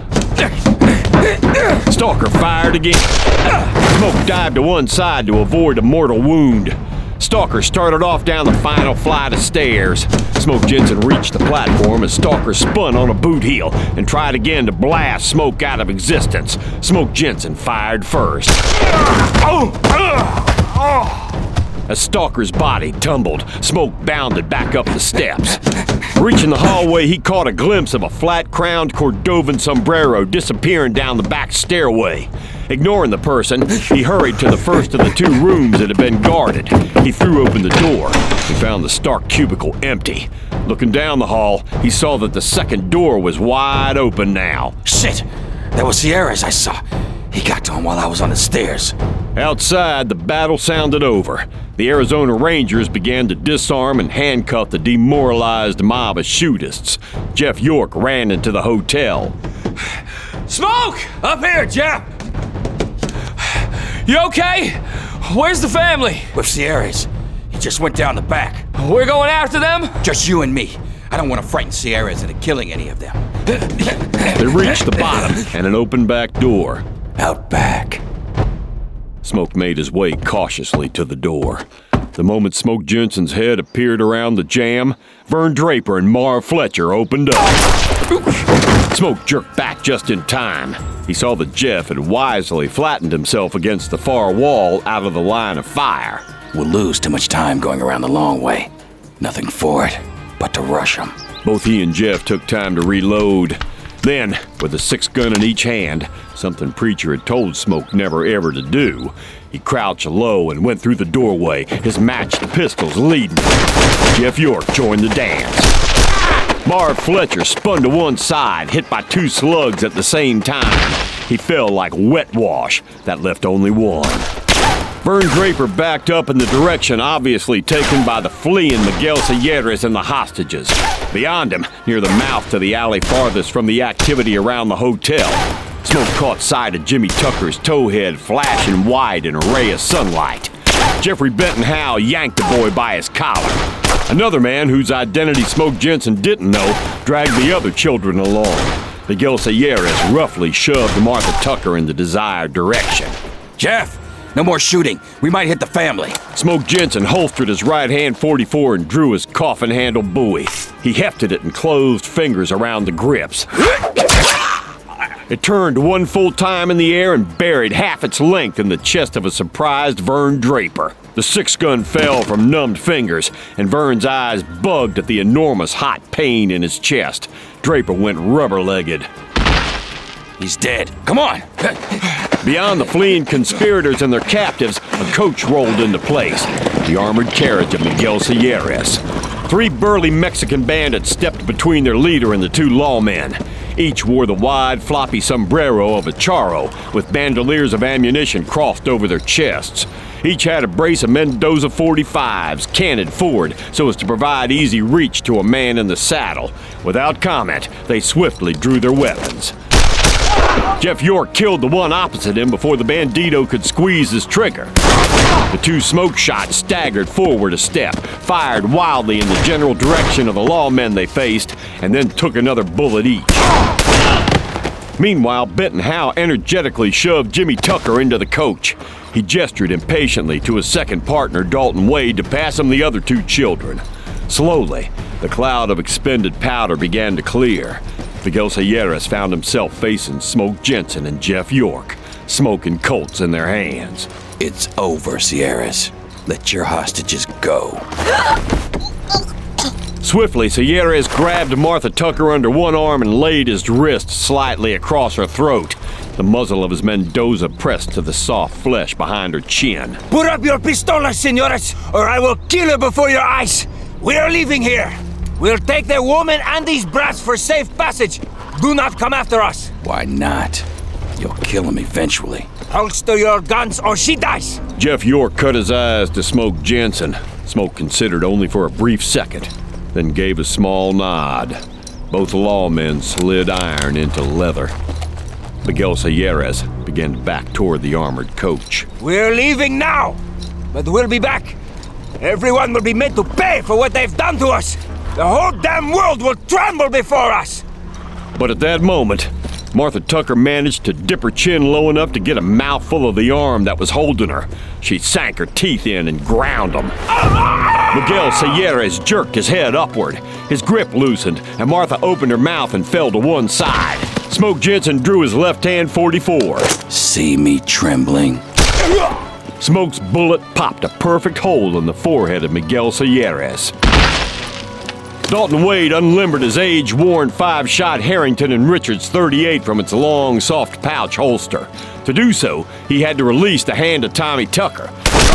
Stalker fired again. Smoke dived to one side to avoid a mortal wound. Stalker started off down the final flight of stairs. Smoke Jensen reached the platform as Stalker spun on a boot heel and tried again to blast Smoke out of existence. Smoke Jensen fired first. As Stalker's body tumbled, Smoke bounded back up the steps. Reaching the hallway, he caught a glimpse of a flat-crowned Cordovan sombrero disappearing down the back stairway. Ignoring the person, he hurried to the first of the two rooms that had been guarded. He threw open the door and found the stark cubicle empty. Looking down the hall, he saw that the second door was wide open now. Shit! That was Sierra's I saw. He got to him while I was on the stairs. Outside, the battle sounded over. The Arizona Rangers began to disarm and handcuff the demoralized mob of shootists. Jeff York ran into the hotel. Smoke! Up here, Jeff! You okay? Where's the family? With Sierra's. He just went down the back. We're going after them? Just you and me. I don't want to frighten Sierra's into killing any of them. They reached the bottom and an open back door. Out back. Smoke made his way cautiously to the door. The moment Smoke Jensen's head appeared around the jamb, Vern Draper and Marv Fletcher opened up. Smoke jerked back just in time. He saw that Jeff had wisely flattened himself against the far wall out of the line of fire. We'll lose too much time going around the long way. Nothing for it but to rush them. Both he and Jeff took time to reload. Then, with a six-gun in each hand, something Preacher had told Smoke never ever to do, he crouched low and went through the doorway, his matched pistols leading. Jeff York joined the dance. Marv Fletcher spun to one side, hit by two slugs at the same time. He fell like wet wash. That left only one. Vern Draper backed up in the direction obviously taken by the fleeing Miguel Sierras and the hostages. Beyond him, near the mouth to the alley farthest from the activity around the hotel, Smoke caught sight of Jimmy Tucker's towhead flashing wide in a ray of sunlight. Jeffrey Benton Howe yanked the boy by his collar. Another man whose identity Smoke Jensen didn't know dragged the other children along. Miguel Sierras roughly shoved Martha Tucker in the desired direction. Jeff! No more shooting. We might hit the family. Smoke Jensen holstered his right-hand forty-four and drew his coffin-handle buoy. He hefted it in closed fingers around the grips. It turned one full time in the air and buried half its length in the chest of a surprised Vern Draper. The six-gun fell from numbed fingers, and Vern's eyes bugged at the enormous hot pain in his chest. Draper went rubber-legged. He's dead. Come on! Beyond the fleeing conspirators and their captives, a coach rolled into place. The armored carriage of Miguel Sierras. Three burly Mexican bandits stepped between their leader and the two lawmen. Each wore the wide, floppy sombrero of a charro, with bandoliers of ammunition crossed over their chests. Each had a brace of Mendoza forty-fives, canted forward so as to provide easy reach to a man in the saddle. Without comment, they swiftly drew their weapons. Jeff York killed the one opposite him before the bandito could squeeze his trigger. The two smoke shots staggered forward a step, fired wildly in the general direction of the lawmen they faced, and then took another bullet each. Meanwhile, Benton Howe energetically shoved Jimmy Tucker into the coach. He gestured impatiently to his second partner, Dalton Wade, to pass him the other two children. Slowly, the cloud of expended powder began to clear. Miguel Sierras found himself facing Smoke Jensen and Jeff York, smoking Colts in their hands. It's over, Sierras. Let your hostages go. Swiftly, Sierras grabbed Martha Tucker under one arm and laid his wrist slightly across her throat. The muzzle of his Mendoza pressed to the soft flesh behind her chin. Put up your pistolas, senores, or I will kill her before your eyes. We are leaving here. We'll take the woman and these brats for safe passage. Do not come after us. Why not? You'll kill him eventually. Holster your guns or she dies. Jeff York cut his eyes to Smoke Jensen. Smoke considered only for a brief second, then gave a small nod. Both lawmen slid iron into leather. Miguel Sierras began to back toward the armored coach. We're leaving now, but we'll be back. Everyone will be made to pay for what they've done to us. The whole damn world will tremble before us. But at that moment, Martha Tucker managed to dip her chin low enough to get a mouthful of the arm that was holding her. She sank her teeth in and ground them. Miguel Sierras jerked his head upward. His grip loosened, and Martha opened her mouth and fell to one side. Smoke Jensen drew his left-hand forty-four. See me trembling? Smoke's bullet popped a perfect hole in the forehead of Miguel Sierras. Dalton Wade unlimbered his age-worn five-shot Harrington and Richards thirty-eight from its long, soft pouch holster. To do so, he had to release the hand of Tommy Tucker.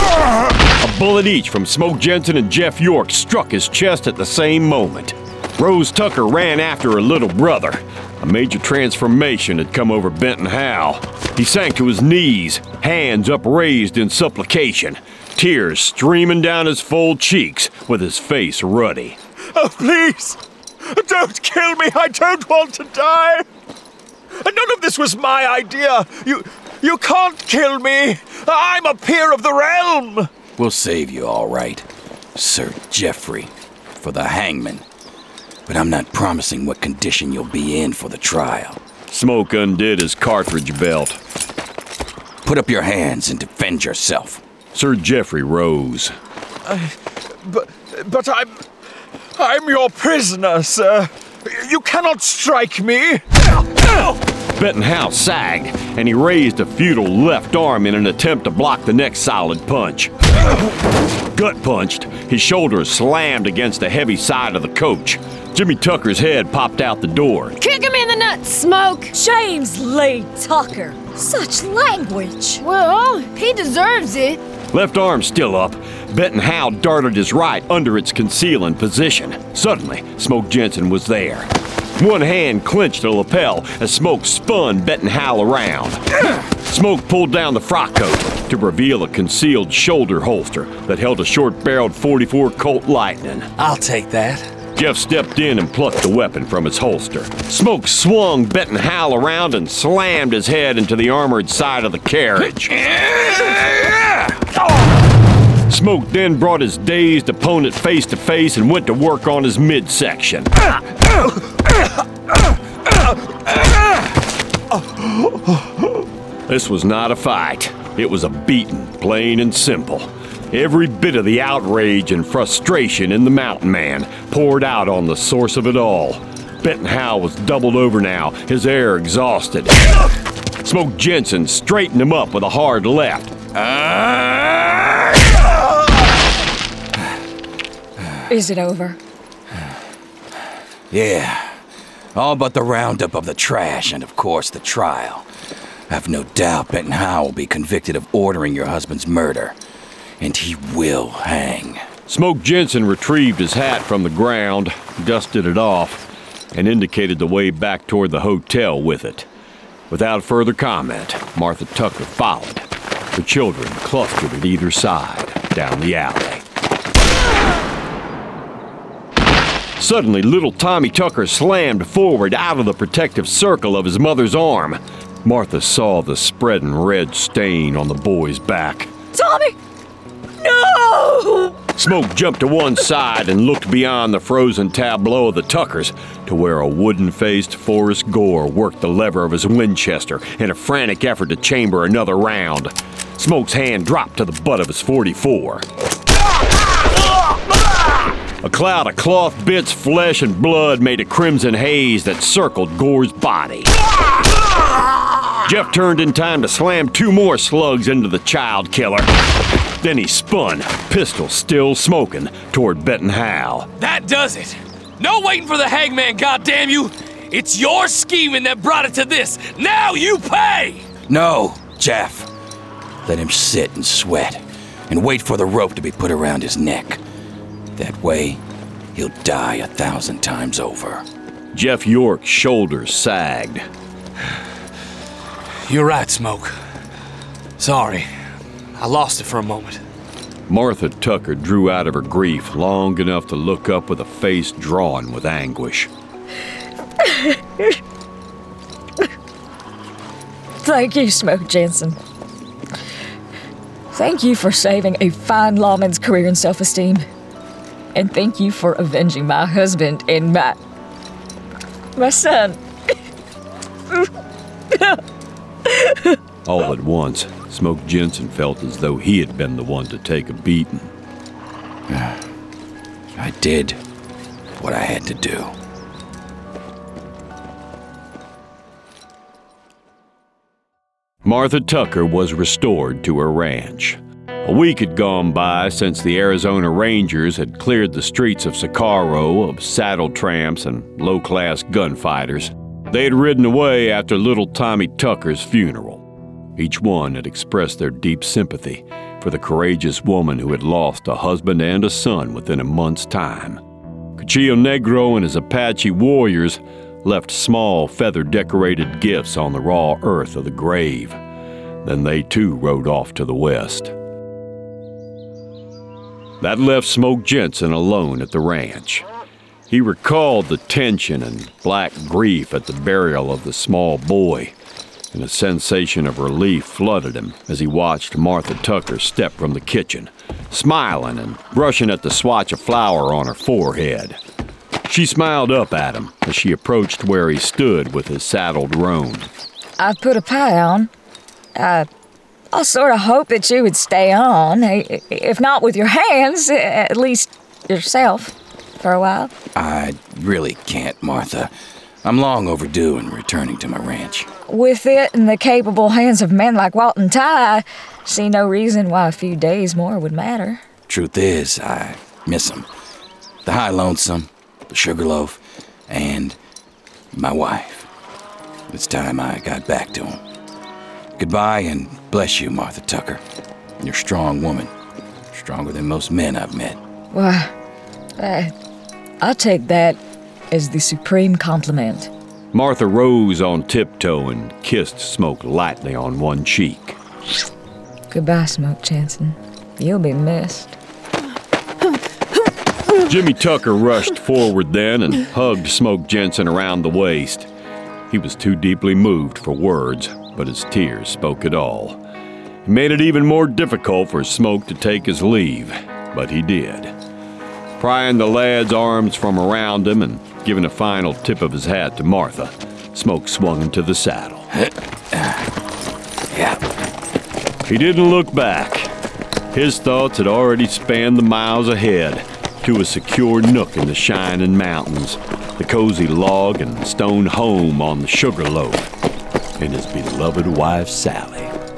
A bullet each from Smoke Jensen and Jeff York struck his chest at the same moment. Rose Tucker ran after her little brother. A major transformation had come over Benton Howe. He sank to his knees, hands upraised in supplication, tears streaming down his full cheeks with his face ruddy. Oh, please! Don't kill me! I don't want to die! None of this was my idea! You... you can't kill me! I'm a peer of the realm! We'll save you, all right, Sir Geoffrey, for the hangman. But I'm not promising what condition you'll be in for the trial. Smoke undid his cartridge belt. Put up your hands and defend yourself. Sir Geoffrey rose. Uh, but... but I'm... I'm your prisoner, sir. You cannot strike me. Benton Howe sagged, and he raised a futile left arm in an attempt to block the next solid punch. Gut punched, his shoulders slammed against the heavy side of the coach. Jimmy Tucker's head popped out the door. Kick him in the nuts, Smoke! James Lee Tucker! Such language! Well, he deserves it. Left arm still up, Benton Howe darted his right under its concealing position. Suddenly, Smoke Jensen was there. One hand clenched the lapel as Smoke spun Benton Howe around. Smoke pulled down the frock coat to reveal a concealed shoulder holster that held a short-barreled forty-four Colt Lightning. I'll take that. Jeff stepped in and plucked the weapon from its holster. Smoke swung Benton Howe around and slammed his head into the armored side of the carriage. Smoke then brought his dazed opponent face to face and went to work on his midsection. This was not a fight. It was a beating, plain and simple. Every bit of the outrage and frustration in the mountain man poured out on the source of it all. Benton Howe was doubled over now, his air exhausted. Smoke Jensen straightened him up with a hard left. Is it over? Yeah. All but the roundup of the trash and, of course, the trial. I've no doubt Benton Howe will be convicted of ordering your husband's murder. And he will hang. Smoke Jensen retrieved his hat from the ground, dusted it off, and indicated the way back toward the hotel with it. Without further comment, Martha Tucker followed. The children clustered at either side, down the alley. Suddenly, little Tommy Tucker slammed forward out of the protective circle of his mother's arm. Martha saw the spreading red stain on the boy's back. Tommy! No! Smoke jumped to one side and looked beyond the frozen tableau of the Tuckers to where a wooden-faced Forrest Gore worked the lever of his Winchester in a frantic effort to chamber another round. Smoke's hand dropped to the butt of his forty-four. A cloud of cloth bits, flesh, and blood made a crimson haze that circled Gore's body. Jeff turned in time to slam two more slugs into the child killer. Then he spun, pistol still smoking, toward Benton Howe. That does it! No waiting for the hangman, goddamn you! It's your scheming that brought it to this! Now you pay! No, Jeff. Let him sit and sweat, and wait for the rope to be put around his neck. That way, he'll die a thousand times over. Jeff York's shoulders sagged. You're right, Smoke. Sorry. I lost it for a moment. Martha Tucker drew out of her grief long enough to look up with a face drawn with anguish. Thank you, Smoke Jensen. Thank you for saving a fine lawman's career and self-esteem. And thank you for avenging my husband and my... my son. All at once, Smoke Jensen felt as though he had been the one to take a beating. I did what I had to do. Martha Tucker was restored to her ranch. A week had gone by since the Arizona Rangers had cleared the streets of Socorro of saddle tramps and low-class gunfighters. They had ridden away after little Tommy Tucker's funeral. Each one had expressed their deep sympathy for the courageous woman who had lost a husband and a son within a month's time. Cuchillo Negro and his Apache warriors left small feather-decorated gifts on the raw earth of the grave. Then they too rode off to the west. That left Smoke Jensen alone at the ranch. He recalled the tension and black grief at the burial of the small boy, and a sensation of relief flooded him as he watched Martha Tucker step from the kitchen, smiling and brushing at the swatch of flour on her forehead. She smiled up at him as she approached where he stood with his saddled roan. I put a pie on. I, I sort of hope that you would stay on, if not with your hands, at least yourself, for a while. I really can't, Martha. I'm long overdue in returning to my ranch. With it in the capable hands of men like Walton Ty, I see no reason why a few days more would matter. Truth is, I miss them. The High Lonesome, the Sugarloaf, and my wife. It's time I got back to them. Goodbye and bless you, Martha Tucker. You're a strong woman. Stronger than most men I've met. Why, I, I take that as the supreme compliment. Martha rose on tiptoe and kissed Smoke lightly on one cheek. Goodbye, Smoke Jensen. You'll be missed. Jimmy Tucker rushed forward then and hugged Smoke Jensen around the waist. He was too deeply moved for words, but his tears spoke it all. It made it even more difficult for Smoke to take his leave, but he did. Prying the lad's arms from around him and giving a final tip of his hat to Martha, Smoke swung into the saddle. He didn't look back. His thoughts had already spanned the miles ahead to a secure nook in the shining mountains, the cozy log and stone home on the Sugarloaf, and his beloved wife, Sally.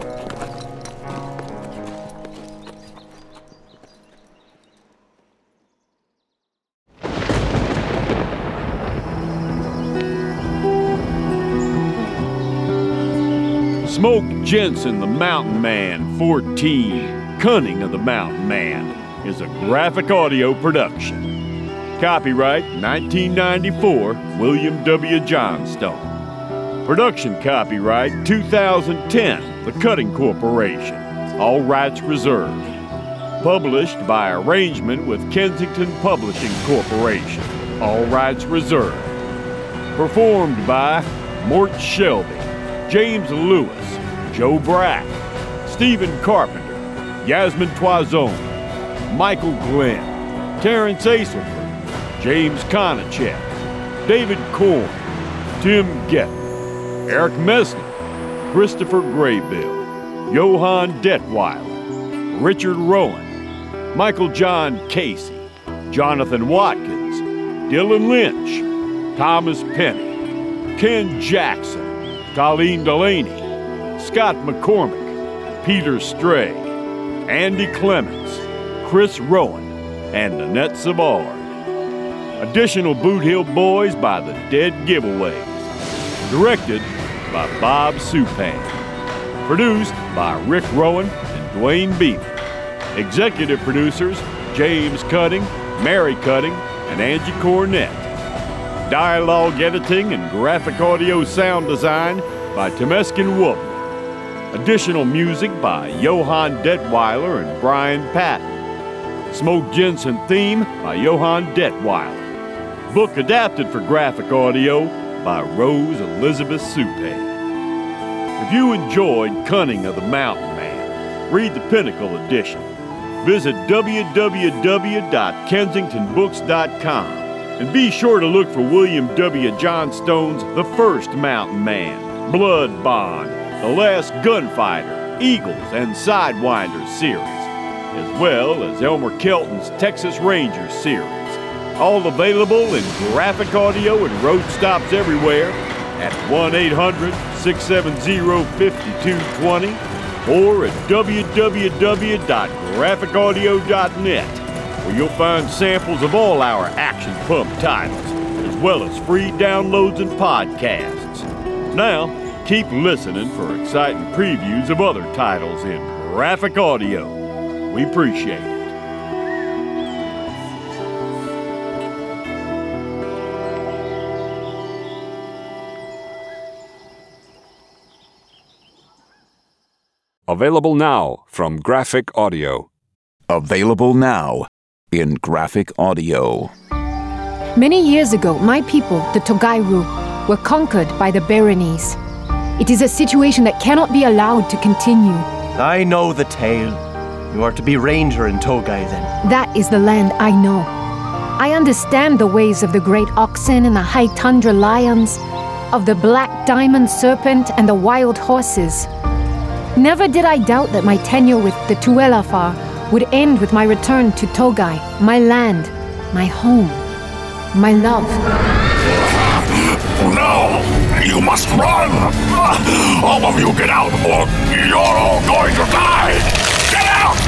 Smoke Jensen, the Mountain Man, fourteen, Cunning of the Mountain Man, is a graphic audio production. Copyright nineteen ninety-four, William W. Johnstone. Production copyright two thousand ten, The Cutting Corporation. All rights reserved. Published by arrangement with Kensington Publishing Corporation. All rights reserved. Performed by Mort Shelby, James Lewis, Joe Brack, Stephen Carpenter, Yasmin Toison, Michael Glenn, Terrence Aselford, James Konachek, David Korn, Tim Getton, Eric Mesner, Christopher Graybill, Johann Detweiler, Richard Rowan, Michael John Casey, Jonathan Watkins, Dylan Lynch, Thomas Penny, Ken Jackson, Colleen Delaney, Scott McCormick, Peter Stray, Andy Clements, Chris Rowan, and Nanette Savard. Additional Boot Hill Boys by the Dead Giveaways. Directed by Bob Supan. Produced by Rick Rowan and Dwayne Beaver. Executive producers James Cutting, Mary Cutting, and Angie Cornett. Dialogue editing and graphic audio sound design by Temeskin Woodman. Additional music by Johann Detweiler and Brian Patton. Smoke Jensen theme by Johann Detweiler. Book adapted for graphic audio by Rose Elizabeth Supan. If you enjoyed Cunning of the Mountain Man, read the Pinnacle edition. Visit w w w dot kensington books dot com and be sure to look for William W. Johnstone's The First Mountain Man, Blood Bond, The Last Gunfighter, Eagles, and Sidewinder series, as well as Elmer Kelton's Texas Rangers series. All available in graphic audio and road stops everywhere at one eight hundred, six seven zero, five two two zero or at w w w dot graphic audio dot net, where you'll find samples of all our Action Pump titles, as well as free downloads and podcasts. Now, keep listening for exciting previews of other titles in graphic audio. We appreciate it. Available now from Graphic Audio. Available now in Graphic Audio. Many years ago, my people, the Togairu, were conquered by the Berenice. It is a situation that cannot be allowed to continue. I know the tale. You are to be ranger in Togai, then. That is the land I know. I understand the ways of the great oxen and the high tundra lions, of the black diamond serpent and the wild horses. Never did I doubt that my tenure with the Tuelafar would end with my return to Togai, my land, my home, my love. No! You must run! All of you get out, or you're all going to die! Get out!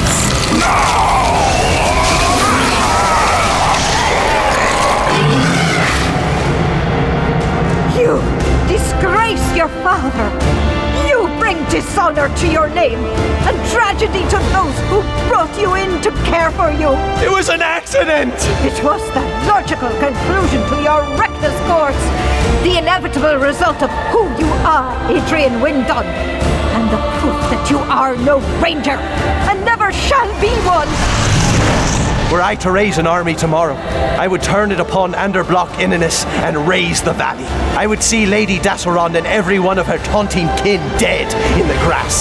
No! You disgrace your father! You bring dishonor to your name, and tragedy to those who brought you in to care for you. It was an accident! It was the logical conclusion to your reckless course, the inevitable result of who you are, Adrian Windon, and the proof that you are no ranger, and never shall be one. Were I to raise an army tomorrow, I would turn it upon Anderblock Inanis and raise the valley. I would see Lady Dassaron and every one of her taunting kin dead in the grass.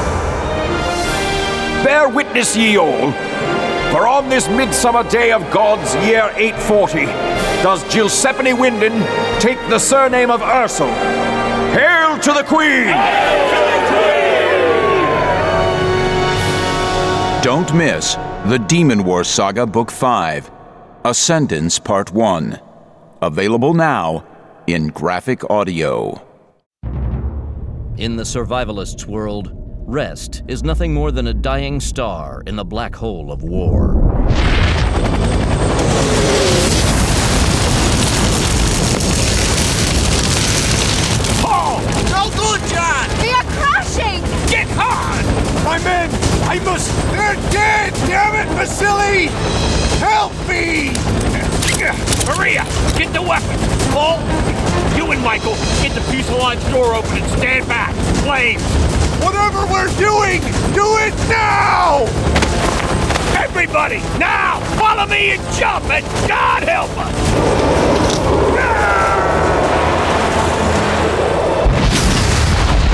Bear witness, ye all, for on this midsummer day of God's year eight forty, does Gilseppany Windon take the surname of Ursel. Hail to the Queen! Hail to the Queen! Don't miss The Demon Wars Saga Book five, Ascendance Part one. Available now in Graphic Audio. In the survivalist's world, rest is nothing more than a dying star in the black hole of war. Oh! No good, John! We are crashing! Get on! My men! I must... They're dead! Damn it, Vasily! Help me! Maria, get the weapon! Paul, you and Michael, get the fuselage door open and stand back! Flames! Whatever we're doing, do it now! Everybody, now! Follow me and jump, and God help us!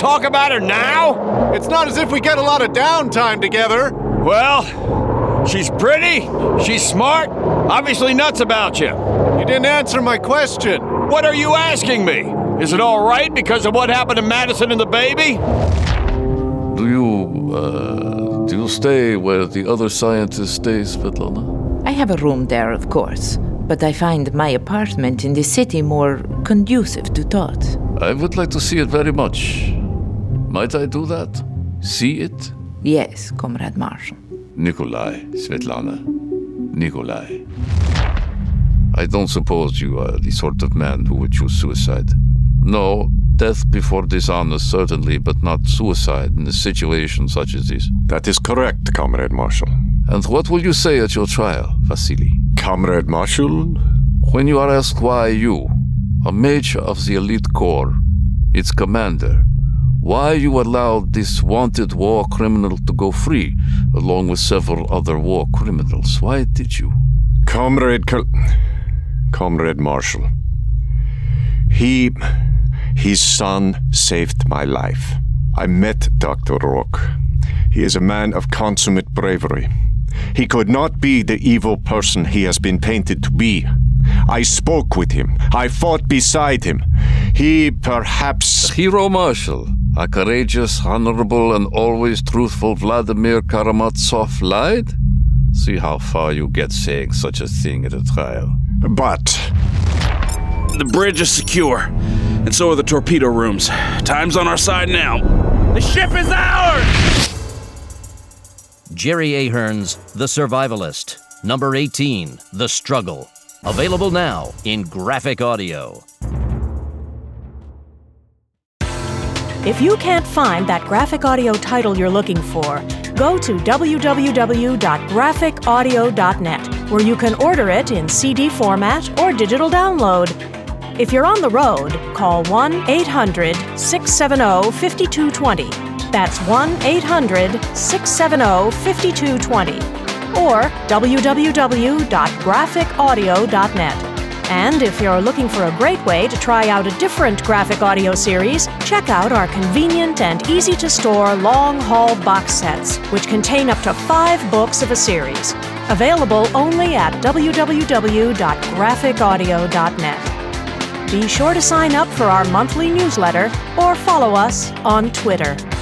talk about her now? It's not as if we get a lot of downtime together. Well, she's pretty, she's smart, obviously nuts about you. You didn't answer my question. What are you asking me? Is it all right because of what happened to Madison and the baby? Do you, uh, do you stay where the other scientists stay, Svetlana? I have a room there, of course, but I find my apartment in the city more conducive to thought. I would like to see it very much. Might I do that? See it? Yes, Comrade Marshall. Nikolai, Svetlana. Nikolai. I don't suppose you are the sort of man who would choose suicide. No, death before dishonor certainly, but not suicide in a situation such as this. That is correct, Comrade Marshall. And what will you say at your trial, Vasily? Comrade Marshall? When you are asked why you, a major of the elite corps, its commander, why you allowed this wanted war criminal to go free, along with several other war criminals, why did you? Comrade... Col- Comrade Marshall. He... His son saved my life. I met Doctor Rourke. He is a man of consummate bravery. He could not be the evil person he has been painted to be. I spoke with him. I fought beside him. He perhaps... Hero Marshal, a courageous, honorable, and always truthful Vladimir Karamazov lied? See how far you get saying such a thing at a trial. But... The bridge is secure, and so are the torpedo rooms. Time's on our side now. The ship is ours! Jerry Ahern's The Survivalist, number eighteen, The Struggle. Available now in graphic audio. If you can't find that graphic audio title you're looking for, go to w w w dot graphic audio dot net, where you can order it in C D format or digital download. If you're on the road, call one eight hundred, six seven zero, five two two zero. That's one eight hundred, six seven zero, five two two zero. Or w w w dot graphic audio dot net. And if you're looking for a great way to try out a different graphic audio series, check out our convenient and easy-to-store long-haul box sets, which contain up to five books of a series. Available only at w w w dot graphic audio dot net. Be sure to sign up for our monthly newsletter or follow us on Twitter.